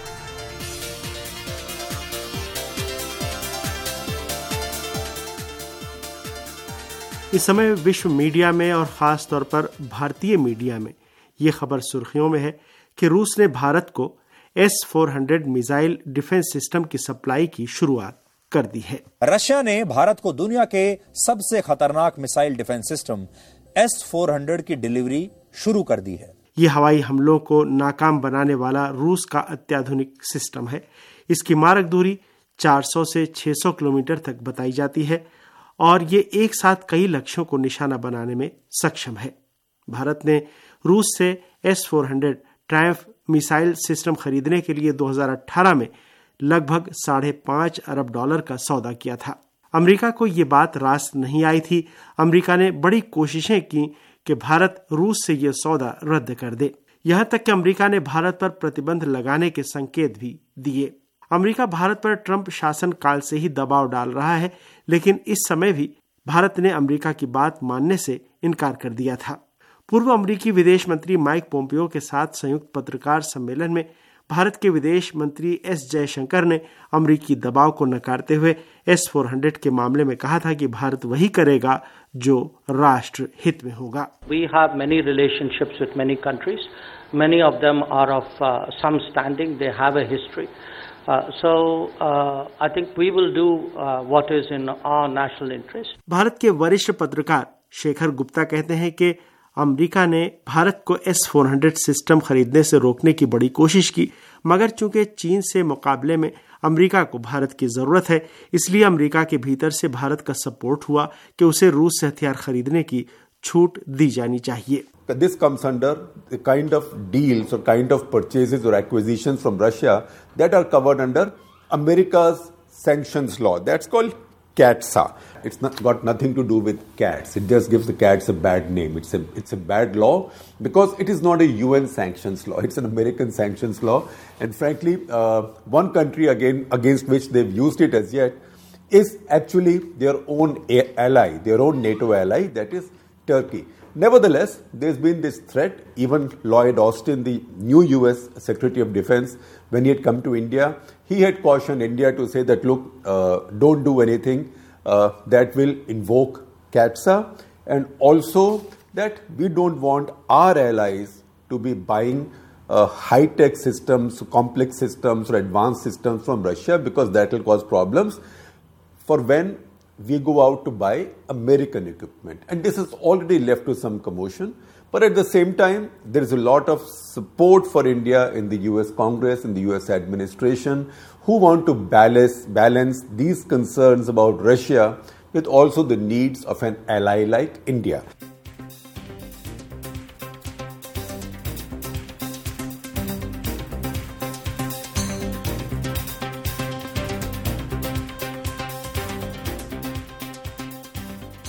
इस समय विश्व मीडिया में और खास तौर पर भारतीय मीडिया में ये खबर सुर्खियों में है कि रूस ने भारत को S four hundred missile defence system की सप्लाई की शुरुआत कर दी है। रशिया ने भारत को दुनिया के सबसे खतरनाक missile defence system S four hundred की डिलीवरी शुरू कर दी है। ये हवाई हमलों को नाकाम बनाने वाला रूस का अत्याधुनिक सिस्टम है। इसकी मारक दूरी चार सौ से छह सौ किलोमीटर तक बताई जाती है और ये एक साथ कई लक्ष्यों को निशाना बनाने में सक्षम है। भारत ने रूस से S four hundred Triumf missile system खरीदने के लिए दो हज़ार अठारह में लगभग साढ़े पांच अरब डॉलर का सौदा किया था। अमेरिका को ये बात रास नहीं आई थी। अमेरिका ने बड़ी कोशिशें की कि भारत रूस से यह सौदा रद्द कर दे। यहां तक कि अमेरिका ने भारत पर प्रतिबंध लगाने के संकेत भी दिए। अमेरिका भारत पर ट्रंप शासन काल से ही दबाव डाल रहा है, लेकिन इस समय भी भारत ने अमेरिका की बात मानने से इनकार कर दिया था। पूर्व अमेरिकी विदेश मंत्री माइक पोम्पियो के साथ संयुक्त पत्रकार सम्मेलन में भारत के विदेश मंत्री एस जयशंकर ने अमेरिकी दबाव को नकारते हुए एस फोर हंड्रेड के मामले में कहा था कि भारत वही करेगा जो राष्ट्र हित में होगा। We have many relationships with many countries. Many of them are of uh, some standing. They have a history. Uh, so uh, I think we will do uh, what is in our national interest. Bharat के वरिष्ठ पत्रकार शेखर गुप्ता कहते हैं कि America ने भारत को S four hundred system खरीदने से रोकने की बड़ी कोशिश की, मगर चूंकि चीन से मुकाबले में अमेरिका को भारत की जरूरत है, इसलिए अमेरिका के भीतर से भारत का सपोर्ट हुआ कि उसे रूस से हथियार खरीदने की छूट दी जानी चाहिए। This comes under the kind of deals or kind of purchases or acquisitions from Russia that are covered under America's sanctions law. That's called CATSA. It's not got nothing to do with cats. It just gives the cats a bad name. It's a it's a bad law because it is not a U N sanctions law. It's an American sanctions law. And frankly, uh, one country again against which they've used it as yet is actually their own ally, their own NATO ally, that is Turkey. Nevertheless, there's been this threat. Even Lloyd Austin, the new U S Secretary of Defense, when he had come to India, he had cautioned India to say that, look, uh, don't do anything uh, that will invoke CATSA, and also that we don't want our allies to be buying uh, high-tech systems, complex systems or advanced systems from Russia, because that will cause problems for when we go out to buy American equipment. And this has already led to some commotion. But at the same time, there is a lot of support for India in the U S Congress, in the U S administration, who want to balance, balance these concerns about Russia with also the needs of an ally like India.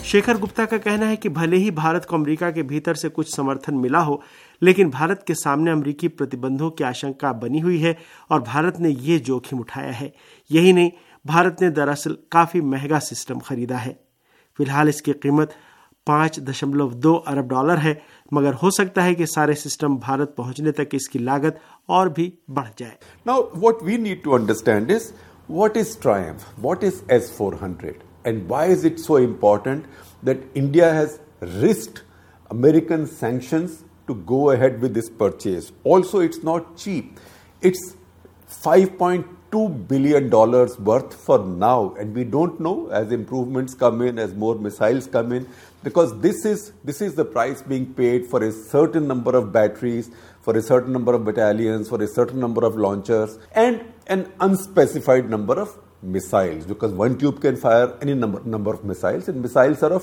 Shekhar Gupta का कहना है कि भले ही भारत को America के भीतर से कुछ समर्थन मिला हो, लेकिन भारत के सामने अमेरिकी प्रतिबंधों की आशंका बनी हुई है और भारत ने ये जोखिम उठाया है। यही नहीं, भारत ने दरअसल काफी महंगा सिस्टम खरीदा है। फिलहाल इसकी कीमत पांच दशमलव दो अरब डॉलर है, मगर हो सकता है कि सारे सिस्टम भारत पहुंचने तक इसकी लागत और भी बढ़ जाए। Now, what we need to understand is what is Triumph, what is S four hundred, and why is it so important that India has risked American sanctions to go ahead with this purchase. Also, it's not cheap. It's five point two billion dollars worth for now, and we don't know as improvements come in, as more missiles come in, because this is this is the price being paid for a certain number of batteries, for a certain number of battalions, for a certain number of launchers, and an unspecified number of missiles, because one tube can fire any number number of missiles, and missiles are of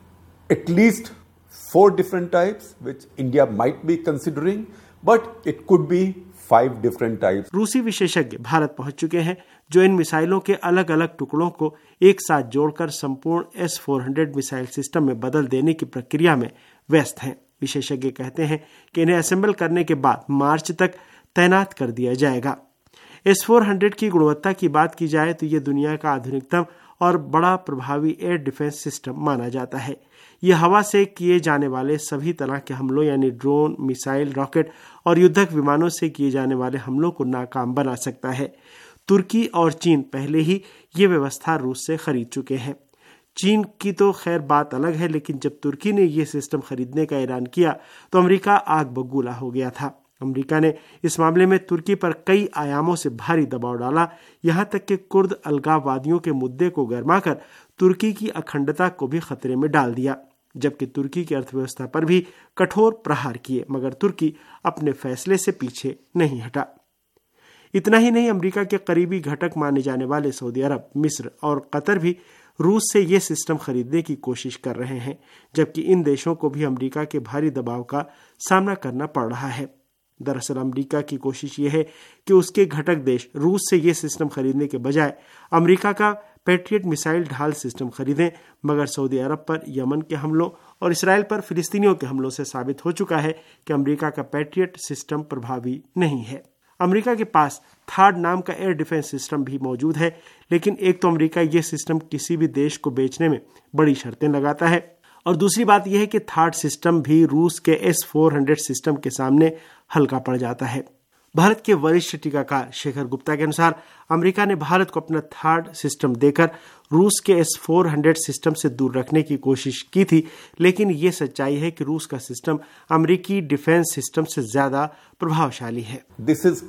at least four different types, which India might be considering, but it could be five different types. रूसी विशेषज्ञ भारत पहुंच चुके हैं, जो इन मिसाइलों के अलग अलग टुकड़ों को एक साथ जोड़कर संपूर्ण S four hundred missile system में बदल देने की प्रक्रिया में व्यस्त हैं। विशेषज्ञ कहते हैं कि इन्हें असेंबल करने के बाद मार्च तक तैनात कर दिया जाएगा। एस फोर हंड्रेड की गुणवत्ता की बात की जाए तो ये दुनिया का आधुनिकतम और बड़ा प्रभावी एयर डिफेंस सिस्टम माना जाता है। यह हवा से किए जाने वाले सभी तरह के हमलों यानी ड्रोन, मिसाइल, रॉकेट और युद्धक विमानों से किए जाने वाले हमलों को नाकाम बना सकता है। तुर्की और चीन पहले ही ये व्यवस्था रूस से खरीद चुके हैं। चीन की तो खैर बात अलग है, लेकिन जब तुर्की ने ये सिस्टम खरीदने का ऐलान किया तो अमेरिका आग बबूला हो गया था। अमेरिका ने इस मामले में तुर्की पर कई आयामों से भारी दबाव डाला, यहां तक कि कुर्द अलगाववादियों के मुद्दे को गरमाकर तुर्की की अखंडता को भी खतरे में डाल दिया, जबकि तुर्की की अर्थव्यवस्था पर भी कठोर प्रहार किए, मगर तुर्की अपने फैसले से पीछे नहीं हटा। इतना ही नहीं, अमेरिका के करीबी घटक माने जाने वाले सऊदी अरब, मिस्र और कतर भी रूस से ये सिस्टम खरीदने की कोशिश कर रहे हैं, जबकि इन देशों को भी अमेरिका के भारी दबाव का सामना करना पड़ रहा है। दरअसल अमेरिका की कोशिश ये है कि उसके घटक देश रूस से ये सिस्टम खरीदने के बजाय अमेरिका का पैट्रियट मिसाइल ढाल सिस्टम खरीदें, मगर सऊदी अरब पर यमन के हमलों और इसराइल पर फिलिस्तीनियों के हमलों से साबित हो चुका है कि अमेरिका का पैट्रियट सिस्टम प्रभावी नहीं है। अमेरिका के पास थाड नाम का एयर डिफेंस सिस्टम भी मौजूद है, लेकिन एक तो अमेरिका ये सिस्टम किसी भी देश को बेचने में बड़ी शर्तें लगाता है, और दूसरी बात यह है कि थाड सिस्टम भी रूस के एस फोर हंड्रेड सिस्टम के सामने हल्का पड़ जाता है। भारत के वरिष्ठ टीकाकार शेखर गुप्ता के अनुसार अमेरिका ने भारत को अपना थाड सिस्टम देकर रूस के एस फोर हंड्रेड सिस्टम से दूर रखने की कोशिश की थी, लेकिन ये सच्चाई है कि रूस का सिस्टम अमेरिकी डिफेंस सिस्टम से ज्यादा प्रभावशाली है। This is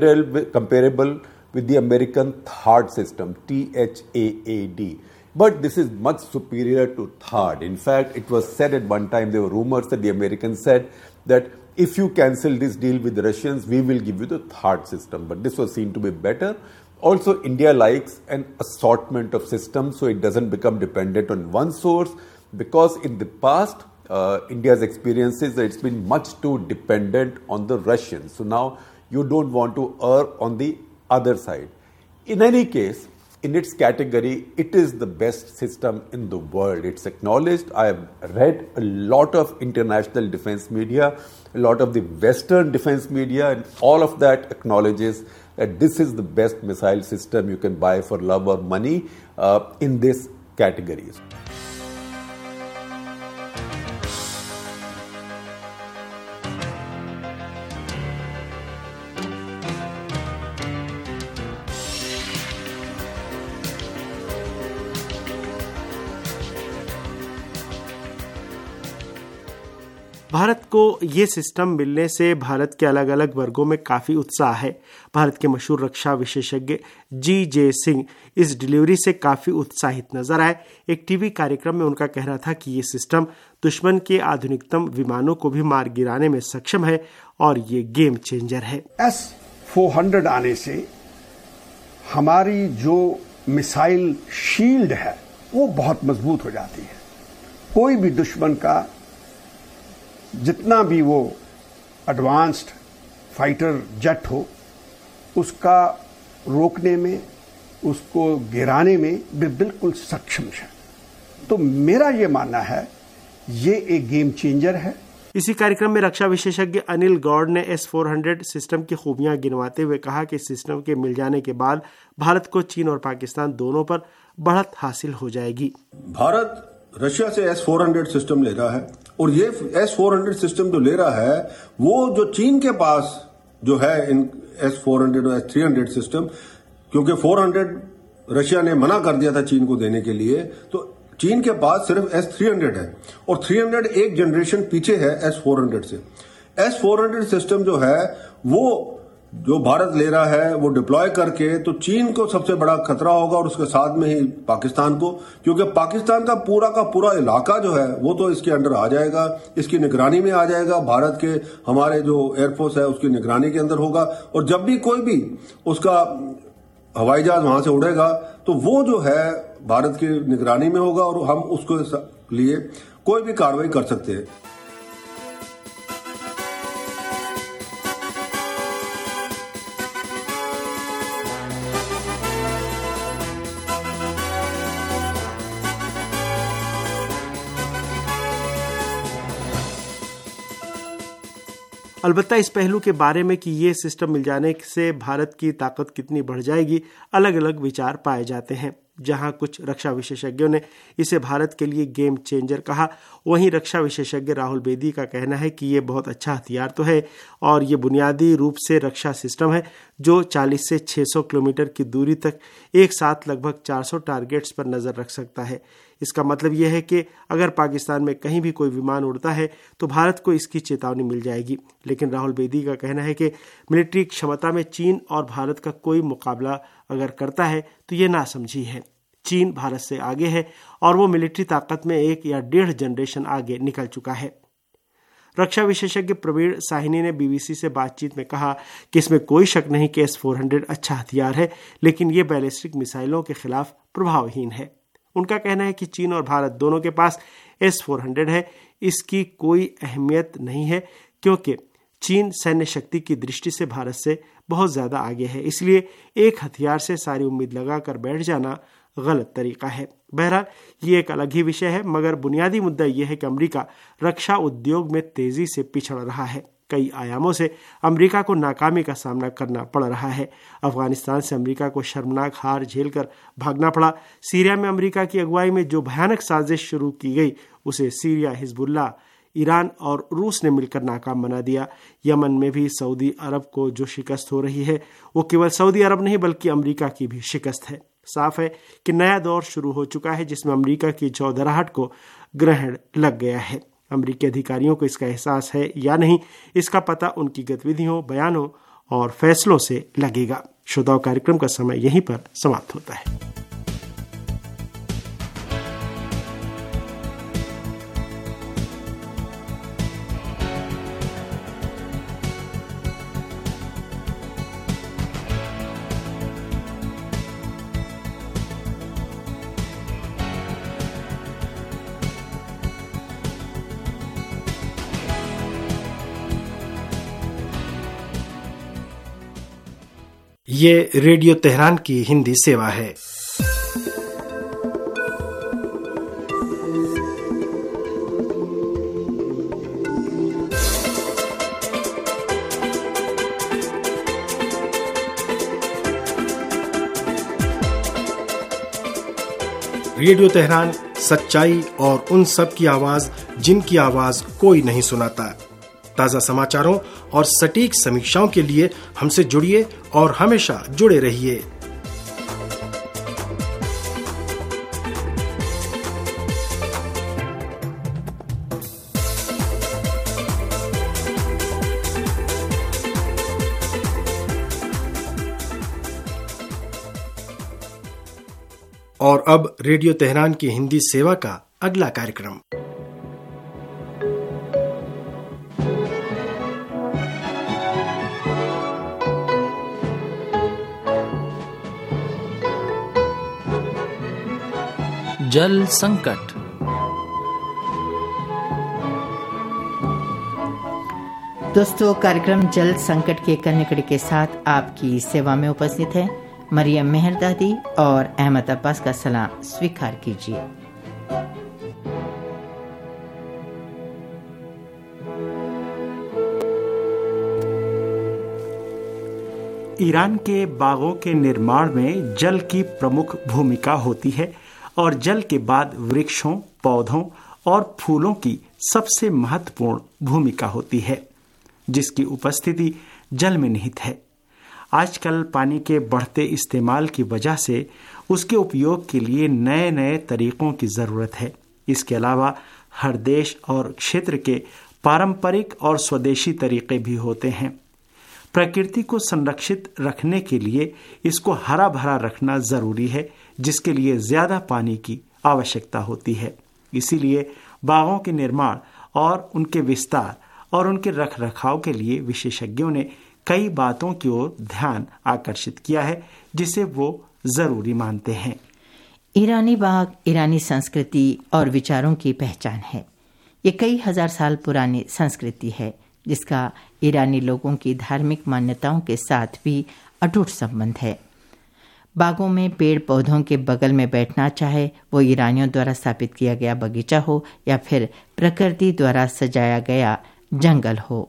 comparable with the American थाड system, T H A A D. But this is much superior to THAAD. In fact, it was said at one time, there were rumors that the Americans said that if you cancel this deal with the Russians, we will give you the THAAD system. But this was seen to be better. Also, India likes an assortment of systems, so it doesn't become dependent on one source. Because in the past, uh, India's experience is that it's been much too dependent on the Russians. So now you don't want to err on the other side. In any case, in its category, it is the best system in the world. It's acknowledged. I have read a lot of international defense media, a lot of the Western defense media, and all of that acknowledges that this is the best missile system you can buy for love or money uh, in this category. Bharat को ये system मिलने से भारत के अलग अलग वर्गों में काफी उत्साह है। भारत के मशहूर रक्षा विशेषज्ञ जी जे सिंह इस डिलीवरी से काफी उत्साहित नजर आए। एक टीवी कार्यक्रम में उनका कहना था कि ये सिस्टम दुश्मन के आधुनिकतम विमानों को भी मार गिराने में सक्षम है और ये गेम चेंजर है। एस फोर हंड्रेड आने से हमारी जो मिसाइल शील्ड है वो बहुत मजबूत हो जाती है। कोई भी दुश्मन का जितना भी वो एडवांस्ड फाइटर जेट हो, उसका रोकने में, उसको गिराने में भी बिल्कुल सक्षम है। तो मेरा ये मानना है ये एक गेम चेंजर है। इसी कार्यक्रम में रक्षा विशेषज्ञ अनिल गौड़ ने एस फोर हंड्रेड सिस्टम की खूबियां गिनवाते हुए कहा कि सिस्टम के मिल जाने के बाद भारत को चीन और पाकिस्तान दोनों पर बढ़त हासिल हो जाएगी। भारत रशिया से एस फोर हंड्रेड सिस्टम ले रहा है और ये एस फोर हंड्रेड सिस्टम जो ले रहा है वो जो चीन के पास जो है इन एस फोर हंड्रेड और एस थ्री हंड्रेड सिस्टम, क्योंकि फोर हंड्रेड रशिया ने मना कर दिया था चीन को देने के लिए, तो चीन के पास सिर्फ एस थ्री हंड्रेड है और थ्री हंड्रेड एक जनरेशन पीछे है एस फोर हंड्रेड से। एस फोर हंड्रेड सिस्टम जो है वो जो भारत ले रहा है वो डिप्लॉय करके तो चीन को सबसे बड़ा खतरा होगा और उसके साथ में ही पाकिस्तान को, क्योंकि पाकिस्तान का पूरा का पूरा इलाका जो है वो तो इसके अंडर आ जाएगा, इसकी निगरानी में आ जाएगा, भारत के हमारे जो एयरफोर्स है उसकी निगरानी के अंदर होगा और जब भी कोई भी उसका हवाई जहाज वहां से उड़ेगा तो वो जो है भारत की निगरानी में होगा और हम उसको लिए कोई भी कार्रवाई कर सकते हैं। अलबत्ता इस पहलू के बारे में कि ये सिस्टम मिल जाने से भारत की ताकत कितनी बढ़ जाएगी, अलग अलग विचार पाए जाते हैं। जहां कुछ रक्षा विशेषज्ञों ने इसे भारत के लिए गेम चेंजर कहा, वहीं रक्षा विशेषज्ञ राहुल बेदी का कहना है कि ये बहुत अच्छा हथियार तो है और ये बुनियादी रूप से रक्षा सिस्टम है जो चालीस से छह सौ किलोमीटर की दूरी तक एक साथ लगभग चार सौ टारगेट्स पर नजर रख सकता है। इसका मतलब यह है कि अगर पाकिस्तान में कहीं भी कोई विमान उड़ता है तो भारत को इसकी चेतावनी मिल जाएगी। लेकिन राहुल बेदी का कहना है कि मिलिट्री क्षमता में चीन और भारत का कोई मुकाबला अगर करता है तो ये नासमझी है। चीन भारत से आगे है और वो मिलिट्री ताकत में एक या डेढ़ जनरेशन आगे निकल चुका है। रक्षा विशेषज्ञ प्रवीण साहिनी ने बीबीसी से बातचीत में कहा कि इसमें कोई शक नहीं कि एस फोर हंड्रेड अच्छा हथियार है, लेकिन ये बैलिस्टिक मिसाइलों के खिलाफ प्रभावहीन है। उनका कहना है कि चीन और भारत दोनों के पास एस फोर हंड्रेड है, इसकी कोई अहमियत नहीं है क्योंकि चीन सैन्य शक्ति की दृष्टि से भारत से बहुत ज्यादा आगे है, इसलिए एक हथियार से सारी उम्मीद लगाकर बैठ जाना गलत तरीका है। बहरहाल ये एक अलग ही विषय है, मगर बुनियादी मुद्दा यह है कि अमेरिका रक्षा उद्योग में तेजी से पिछड़ रहा है। कई आयामों से अमेरिका को नाकामी का सामना करना पड़ रहा है। अफगानिस्तान से अमेरिका को शर्मनाक हार झेलकर भागना पड़ा। सीरिया में अमेरिका की अगुवाई में जो भयानक साजिश शुरू की गई उसे सीरिया, हिजबुल्लाह, ईरान और रूस ने मिलकर नाकाम बना दिया। यमन में भी सऊदी अरब को जो शिकस्त हो रही है वो केवल सऊदी अरब नहीं बल्कि अमेरिका की भी शिकस्त है। साफ है कि नया दौर शुरू हो चुका है जिसमें अमेरिका की चौधराहट को ग्रहण लग गया है। अमेरिकी अधिकारियों को इसका एहसास है या नहीं, इसका पता उनकी गतिविधियों, बयानों और फैसलों से लगेगा। श्रोताओं, कार्यक्रम का समय यहीं पर समाप्त होता है। ये रेडियो तेहरान की हिंदी सेवा है। रेडियो तेहरान सच्चाई और उन सब की आवाज जिनकी आवाज कोई नहीं सुनाता। ताज़ा समाचारों और सटीक समीक्षाओं के लिए हमसे जुड़िए और हमेशा जुड़े रहिए। और अब रेडियो तेहरान की हिंदी सेवा का अगला कार्यक्रम। जल संकट। दोस्तों, कार्यक्रम जल संकट के करने कड़ी के साथ आपकी सेवा में उपस्थित है मरियम मेहरदादी और अहमद अब्बास का सलाम स्वीकार कीजिए। ईरान के बागों के निर्माण में जल की प्रमुख भूमिका होती है और जल के बाद वृक्षों, पौधों और फूलों की सबसे महत्वपूर्ण भूमिका होती है, जिसकी उपस्थिति जल में निहित है। आजकल पानी के बढ़ते इस्तेमाल की वजह से उसके उपयोग के लिए नए नए तरीकों की जरूरत है। इसके अलावा हर देश और क्षेत्र के पारंपरिक और स्वदेशी तरीके भी होते हैं। प्रकृति को संरक्षित रखने के लिए इसको हरा भरा रखना जरूरी है, जिसके लिए ज्यादा पानी की आवश्यकता होती है। इसीलिए बागों के निर्माण और उनके विस्तार और उनके रख रखाव के लिए विशेषज्ञों ने कई बातों की ओर ध्यान आकर्षित किया है, जिसे वो जरूरी मानते हैं। ईरानी बाग ईरानी संस्कृति और विचारों की पहचान है। ये कई हजार साल पुरानी संस्कृति है, जिसका ईरानी लोगों की धार्मिक मान्यताओं के साथ भी अटूट संबंध है। बागों में पेड़ पौधों के बगल में बैठना, चाहे वो ईरानियों द्वारा स्थापित किया गया बगीचा हो या फिर प्रकृति द्वारा सजाया गया जंगल हो,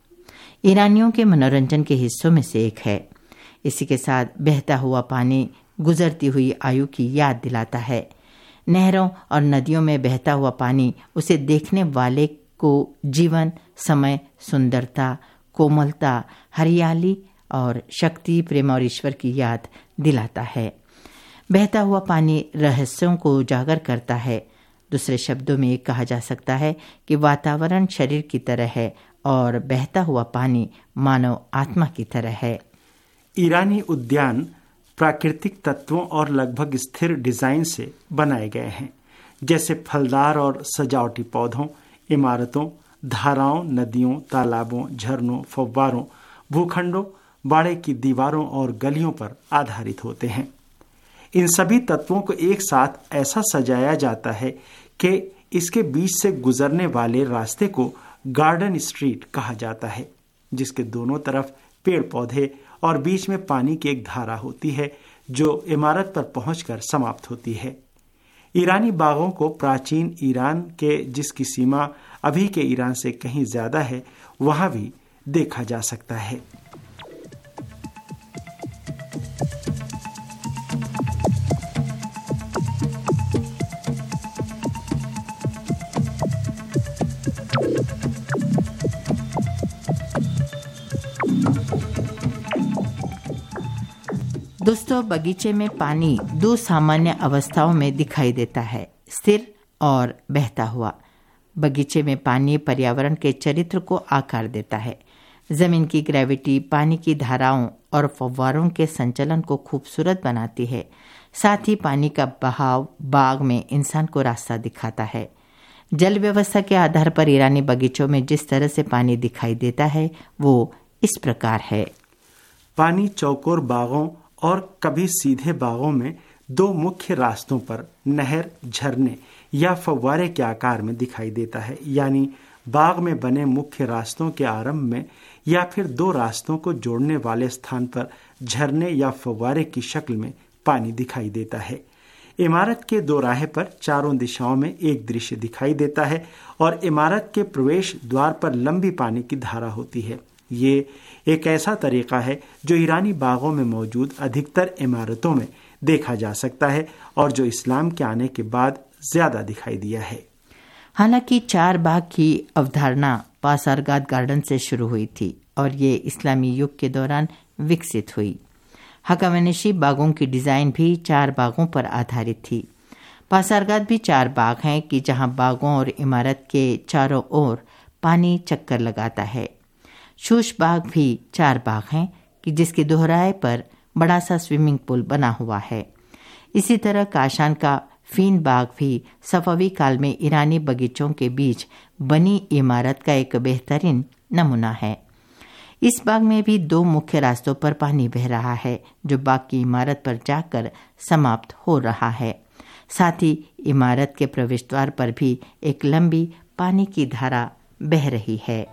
ईरानियों के मनोरंजन के हिस्सों में से एक है। इसी के साथ बहता हुआ पानी गुजरती हुई आयु की याद दिलाता है। नहरों और नदियों में बहता हुआ पानी उसे देखने वाले को जीवन, समय, सुंदरता, कोमलता, हरियाली और शक्ति, प्रेम और ईश्वर की याद दिलाता है। बहता हुआ पानी रहस्यों को उजागर करता है। दूसरे शब्दों में कहा जा सकता है कि वातावरण शरीर की तरह है और बहता हुआ पानी मानव आत्मा की तरह है। ईरानी उद्यान प्राकृतिक तत्वों और लगभग स्थिर डिजाइन से बनाए गए हैं, जैसे फलदार और सजावटी पौधों, इमारतों, धाराओं, नदियों, तालाबों, झरनों, फव्वारों, भूखंडों, बाड़े की दीवारों और गलियों पर आधारित होते हैं। इन सभी तत्वों को एक साथ ऐसा सजाया जाता है कि इसके बीच से गुजरने वाले रास्ते को गार्डन स्ट्रीट कहा जाता है, जिसके दोनों तरफ पेड़ पौधे और बीच में पानी की एक धारा होती है जो इमारत पर पहुंचकर समाप्त होती है। ईरानी बागों को प्राचीन ईरान के जिसकी सीमा अभी के ईरान से कहीं ज्यादा है, वहां भी देखा जा सकता है। दोस्तों, बगीचे में पानी दो सामान्य अवस्थाओं में दिखाई देता है, स्थिर और बहता हुआ। बगीचे में पानी पर्यावरण के चरित्र को आकार देता है। जमीन की ग्रेविटी पानी की धाराओं और फव्वारों के संचलन को खूबसूरत बनाती है। साथ ही पानी का बहाव बाग में इंसान को रास्ता दिखाता है। जल व्यवस्था के आधार पर ईरानी बगीचों में जिस तरह से पानी दिखाई देता है वो इस प्रकार है। पानी चौकोर बागों और कभी सीधे बागों में दो मुख्य रास्तों पर नहर, झरने या फव्वारे के आकार में दिखाई देता है, यानी बाग में बने मुख्य रास्तों के आरंभ में या फिर दो रास्तों को जोड़ने वाले स्थान पर झरने या फव्वारे की शक्ल में पानी दिखाई देता है। इमारत के दो राहे पर चारों दिशाओं में एक दृश्य दिखाई देता है और इमारत के प्रवेश द्वार पर लंबी पानी की धारा होती है। ये एक ऐसा तरीका है जो ईरानी बागों में मौजूद अधिकतर इमारतों में देखा जा सकता है और जो इस्लाम के आने के बाद ज्यादा दिखाई दिया है। हालांकि चार बाग की अवधारणा पासारगाद गार्डन से शुरू हुई थी और ये इस्लामी युग के दौरान विकसित हुई। हकामनेशी बागों की डिजाइन भी चार बागों पर आधारित थी। पासारगाद भी चार बाग हैं कि जहां बागों और इमारत के चारों ओर पानी चक्कर लगाता है। शूश बाग भी चार बाग हैं कि जिसके दोहराए पर बड़ा सा स्विमिंग पूल बना हुआ है। इसी तरह काशान का फीन बाग भी सफवी काल में ईरानी बगीचों के बीच बनी इमारत का एक बेहतरीन नमूना है। इस बाग में भी दो मुख्य रास्तों पर पानी बह रहा है जो बाग की इमारत पर जाकर समाप्त हो रहा है। साथ ही इमारत के प्रवेश द्वार पर भी एक लंबी पानी की धारा बह रही है।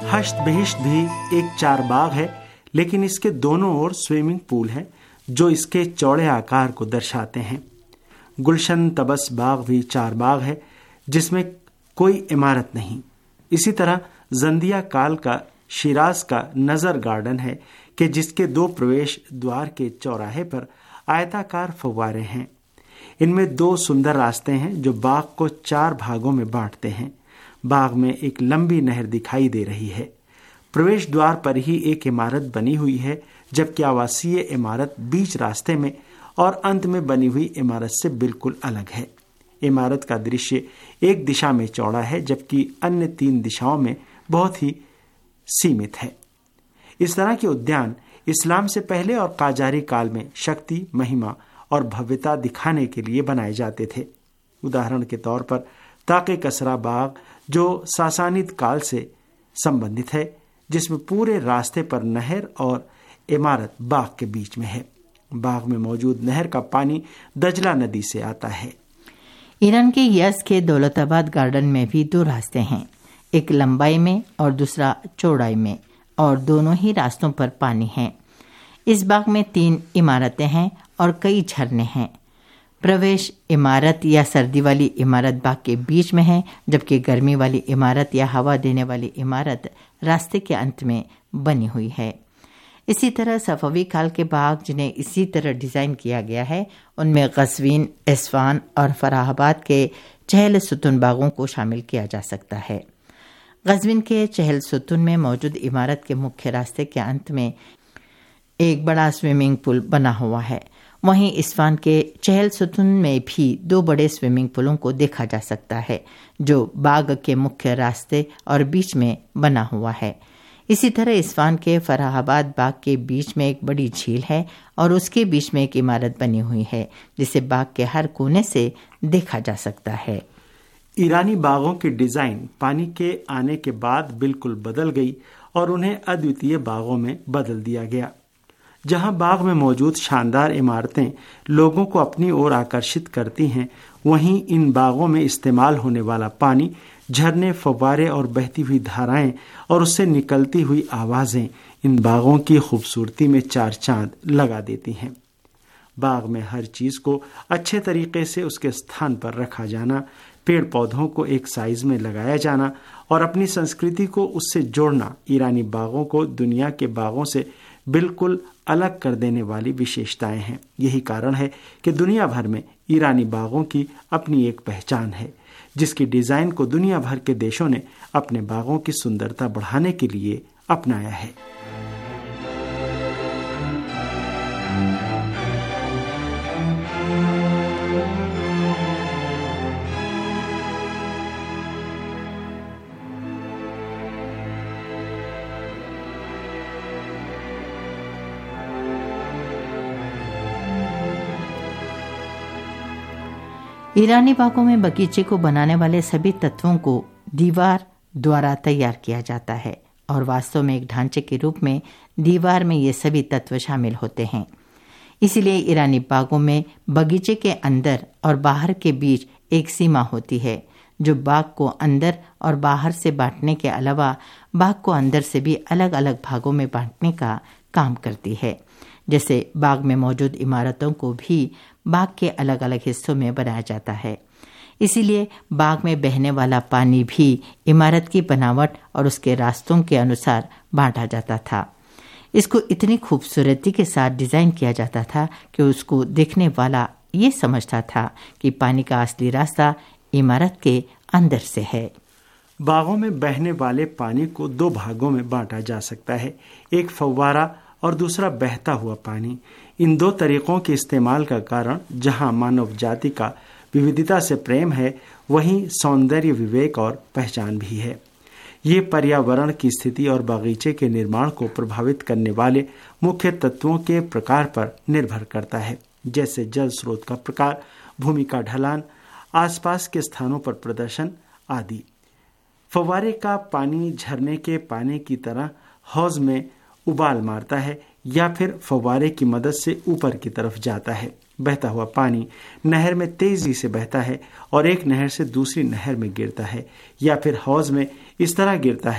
हश्त बेहिश्त भी एक चार बाग है, लेकिन इसके दोनों ओर स्विमिंग पूल है जो इसके चौड़े आकार को दर्शाते हैं। गुलशन तबस बाग भी चार बाग है जिसमें कोई इमारत नहीं। इसी तरह जंदिया काल का शिराज का नजर गार्डन है कि जिसके दो प्रवेश द्वार के चौराहे पर आयताकार फव्वारे हैं। इनमें दो सुंदर रास्ते हैं जो बाग को चार भागों में बांटते हैं। बाग में एक लंबी नहर दिखाई दे रही है। प्रवेश द्वार पर ही एक इमारत बनी हुई है, जबकि आवासीय इमारत बीच रास्ते में और अंत में बनी हुई इमारत से बिल्कुल अलग है। इमारत का दृश्य एक दिशा में चौड़ा है, जबकि अन्य तीन दिशाओं में बहुत ही सीमित है। इस तरह के उद्यान इस्लाम से पहले और काजारी काल में शक्ति, महिमा और भव्यता दिखाने के लिए बनाए जाते थे। उदाहरण के तौर पर ताके कसरा बाग जो सासानिद काल से संबंधित है, जिसमें पूरे रास्ते पर नहर और इमारत बाग के बीच में है। बाग में मौजूद नहर का पानी दजला नदी से आता है। ईरान के यज़ के दौलताबाद गार्डन में भी दो रास्ते हैं, एक लंबाई में और दूसरा चौड़ाई में, और दोनों ही रास्तों पर पानी है। इस बाग में तीन इमारतें हैं और कई झरने हैं। प्रवेश इमारत या सर्दी वाली इमारत बाग के बीच में है, जबकि गर्मी वाली इमारत या हवा देने वाली इमारत रास्ते के अंत में बनी हुई है। इसी तरह सफवी काल के बाग जिन्हें इसी तरह डिज़ाइन किया गया है, उनमें ग़ज़वीन, एस्फान और फराहाबाद के चहल सुतून बागों को शामिल किया जा सकता है। ग़ज़वीन के चहल सुतून में मौजूद इमारत के मुख्य रास्ते के अंत में एक बड़ा स्विमिंग पूल बना हुआ है। वहीं इस्फान के चहल सुतून में भी दो बड़े स्विमिंग पूलों को देखा जा सकता है, जो बाग के मुख्य रास्ते और बीच में बना हुआ है। इसी तरह इस्फान के फराहाबाद बाग के बीच में एक बड़ी झील है और उसके बीच में एक इमारत बनी हुई है, जिसे बाग के हर कोने से देखा जा सकता है। ईरानी बागों की डिजाइन पानी के आने के बाद बिल्कुल बदल गई और उन्हें अद्वितीय बागों में बदल दिया गया। जहां बाग में मौजूद शानदार इमारतें लोगों को अपनी ओर आकर्षित करती हैं, वहीं इन बागों में इस्तेमाल होने वाला पानी, झरने, फव्वारे और बहती हुई धाराएं और उससे निकलती हुई आवाजें इन बागों की खूबसूरती में चार चांद लगा देती हैं। बाग में हर चीज को अच्छे तरीके से उसके स्थान पर रखा जाना, पेड़ पौधों को एक साइज में लगाया जाना और अपनी संस्कृति को उससे जोड़ना ईरानी बागों को दुनिया के बागों से बिल्कुल अलग कर देने वाली विशेषताएं हैं। यही कारण है कि दुनिया भर में ईरानी बागों की अपनी एक पहचान है, जिसकी डिजाइन को दुनिया भर के देशों ने अपने बागों की सुंदरता बढ़ाने के लिए अपनाया है। ईरानी बागों में बगीचे को बनाने वाले सभी तत्वों को दीवार द्वारा तैयार किया जाता है और वास्तव में एक ढांचे के रूप में दीवार में ये सभी तत्व शामिल होते हैं। इसीलिए ईरानी बागों में बगीचे के अंदर और बाहर के बीच एक सीमा होती है, जो बाग को अंदर और बाहर से बांटने के अलावा बाग को अंदर से भी अलग अलग भागों में बांटने का काम करती है। जैसे बाग में मौजूद इमारतों को भी बाग के अलग अलग हिस्सों में बनाया जाता है। इसीलिए बाग में बहने वाला पानी भी इमारत की बनावट और उसके रास्तों के अनुसार बांटा जाता था। इसको इतनी खूबसूरती के साथ डिजाइन किया जाता था कि उसको देखने वाला ये समझता था कि पानी का असली रास्ता इमारत के अंदर से है। बागों में बहने वाले पानी को दो भागों में बांटा जा सकता है, एक फव्वारा और दूसरा बहता हुआ पानी। इन दो तरीकों के इस्तेमाल का कारण जहां मानव जाति का विविधता से प्रेम है, वहीं सौंदर्य, विवेक और पहचान भी है। ये पर्यावरण की स्थिति और बागीचे के निर्माण को प्रभावित करने वाले मुख्य तत्वों के प्रकार पर निर्भर करता है, जैसे जल स्रोत का प्रकार, भूमि का ढलान, आसपास के स्थानों पर प्रदर्शन आदि। फव्वारे का पानी झरने के पानी की तरह हौज में उबाल मारता है या फिर फव्वारे की मदद से ऊपर की तरफ जाता है। बहता हुआ पानी नहर में तेजी से बहता है और एक नहर से दूसरी नहर में गिरता है या फिर हौज में इस तरह गिरता है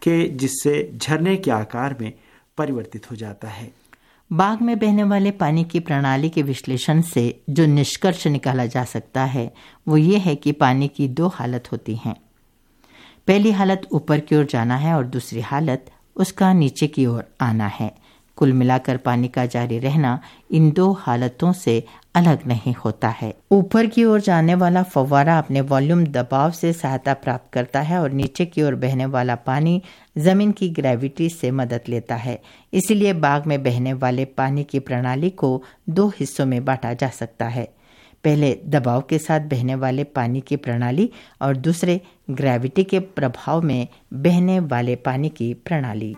के जिससे झरने के आकार में परिवर्तित हो जाता है। बाग में बहने वाले पानी की प्रणाली के विश्लेषण से जो निष्कर्ष निकाला जा सकता है वो ये है कि पानी की दो हालत होती हैं। पहली हालत ऊपर की ओर जाना है और दूसरी हालत उसका नीचे की ओर आना है। कुल मिलाकर पानी का जारी रहना इन दो हालतों से अलग नहीं होता है। ऊपर की ओर जाने वाला फव्वारा अपने वॉल्यूम दबाव से सहायता प्राप्त करता है और नीचे की ओर बहने वाला पानी जमीन की ग्रेविटी से मदद लेता है। इसीलिए बाग में बहने वाले पानी की प्रणाली को दो हिस्सों में बांटा जा सकता है। पहले दबाव के साथ बहने वाले पानी की प्रणाली और दूसरे ग्रेविटी के प्रभाव में बहने वाले पानी की प्रणाली।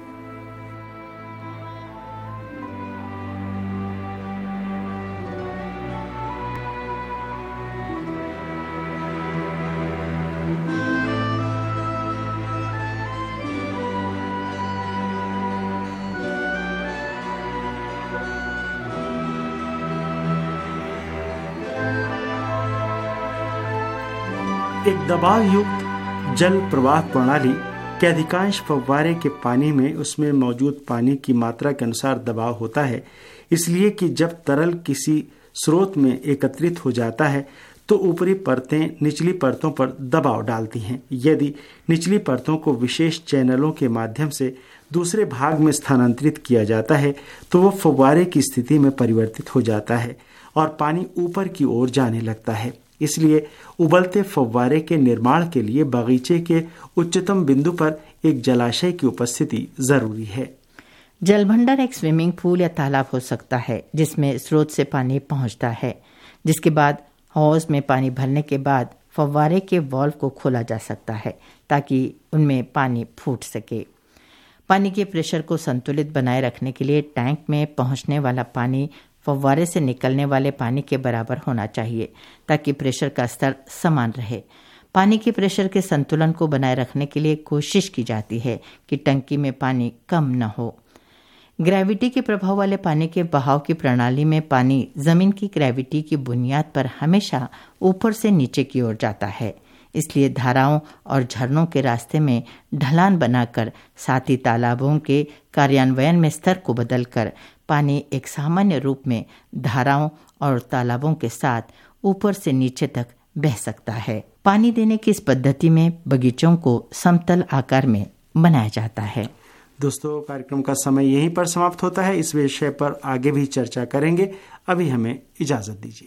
एक दबाव युक्त जल प्रवाह प्रणाली के अधिकांश फव्वारे के पानी में उसमें मौजूद पानी की मात्रा के अनुसार दबाव होता है, इसलिए कि जब तरल किसी स्रोत में एकत्रित हो जाता है तो ऊपरी परतें निचली परतों पर दबाव डालती हैं। यदि निचली परतों को विशेष चैनलों के माध्यम से दूसरे भाग में स्थानांतरित किया जाता है तो वह फव्वारे की स्थिति में परिवर्तित हो जाता है और पानी ऊपर की ओर जाने लगता है। इसलिए उबलते फव्वारे के निर्माण के लिए बगीचे के उच्चतम बिंदु पर एक जलाशय की उपस्थिति जरूरी है। जलभंडार एक स्विमिंग पूल या तालाब हो सकता है जिसमें स्रोत से पानी पहुंचता है, जिसके बाद हौज में पानी भरने के बाद फव्वारे के वाल्व को खोला जा सकता है ताकि उनमें पानी फूट सके। पानी के प्रेशर को संतुलित बनाए रखने के लिए टैंक में पहुंचने वाला पानी फव्वारे से निकलने वाले पानी के बराबर होना चाहिए ताकि प्रेशर का स्तर समान रहे। पानी के प्रेशर के संतुलन को बनाए रखने के लिए कोशिश की जाती है कि टंकी में पानी कम न हो। ग्रेविटी के प्रभाव वाले पानी के बहाव की प्रणाली में पानी जमीन की ग्रेविटी की बुनियाद पर हमेशा ऊपर से नीचे की ओर जाता है। इसलिए धाराओं और झरनों के रास्ते में ढलान बनाकर साथ ही तालाबों के कार्यान्वयन में स्तर को बदलकर पानी एक सामान्य रूप में धाराओं और तालाबों के साथ ऊपर से नीचे तक बह सकता है। पानी देने की इस पद्धति में बगीचों को समतल आकार में बनाया जाता है। दोस्तों, कार्यक्रम का समय यहीं पर समाप्त होता है। इस विषय पर आगे भी चर्चा करेंगे। अभी हमें इजाजत दीजिए।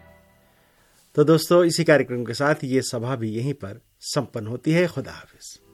तो दोस्तों, इसी कार्यक्रम के साथ ये सभा भी यहीं पर संपन्न होती है। खुदा हाफिज।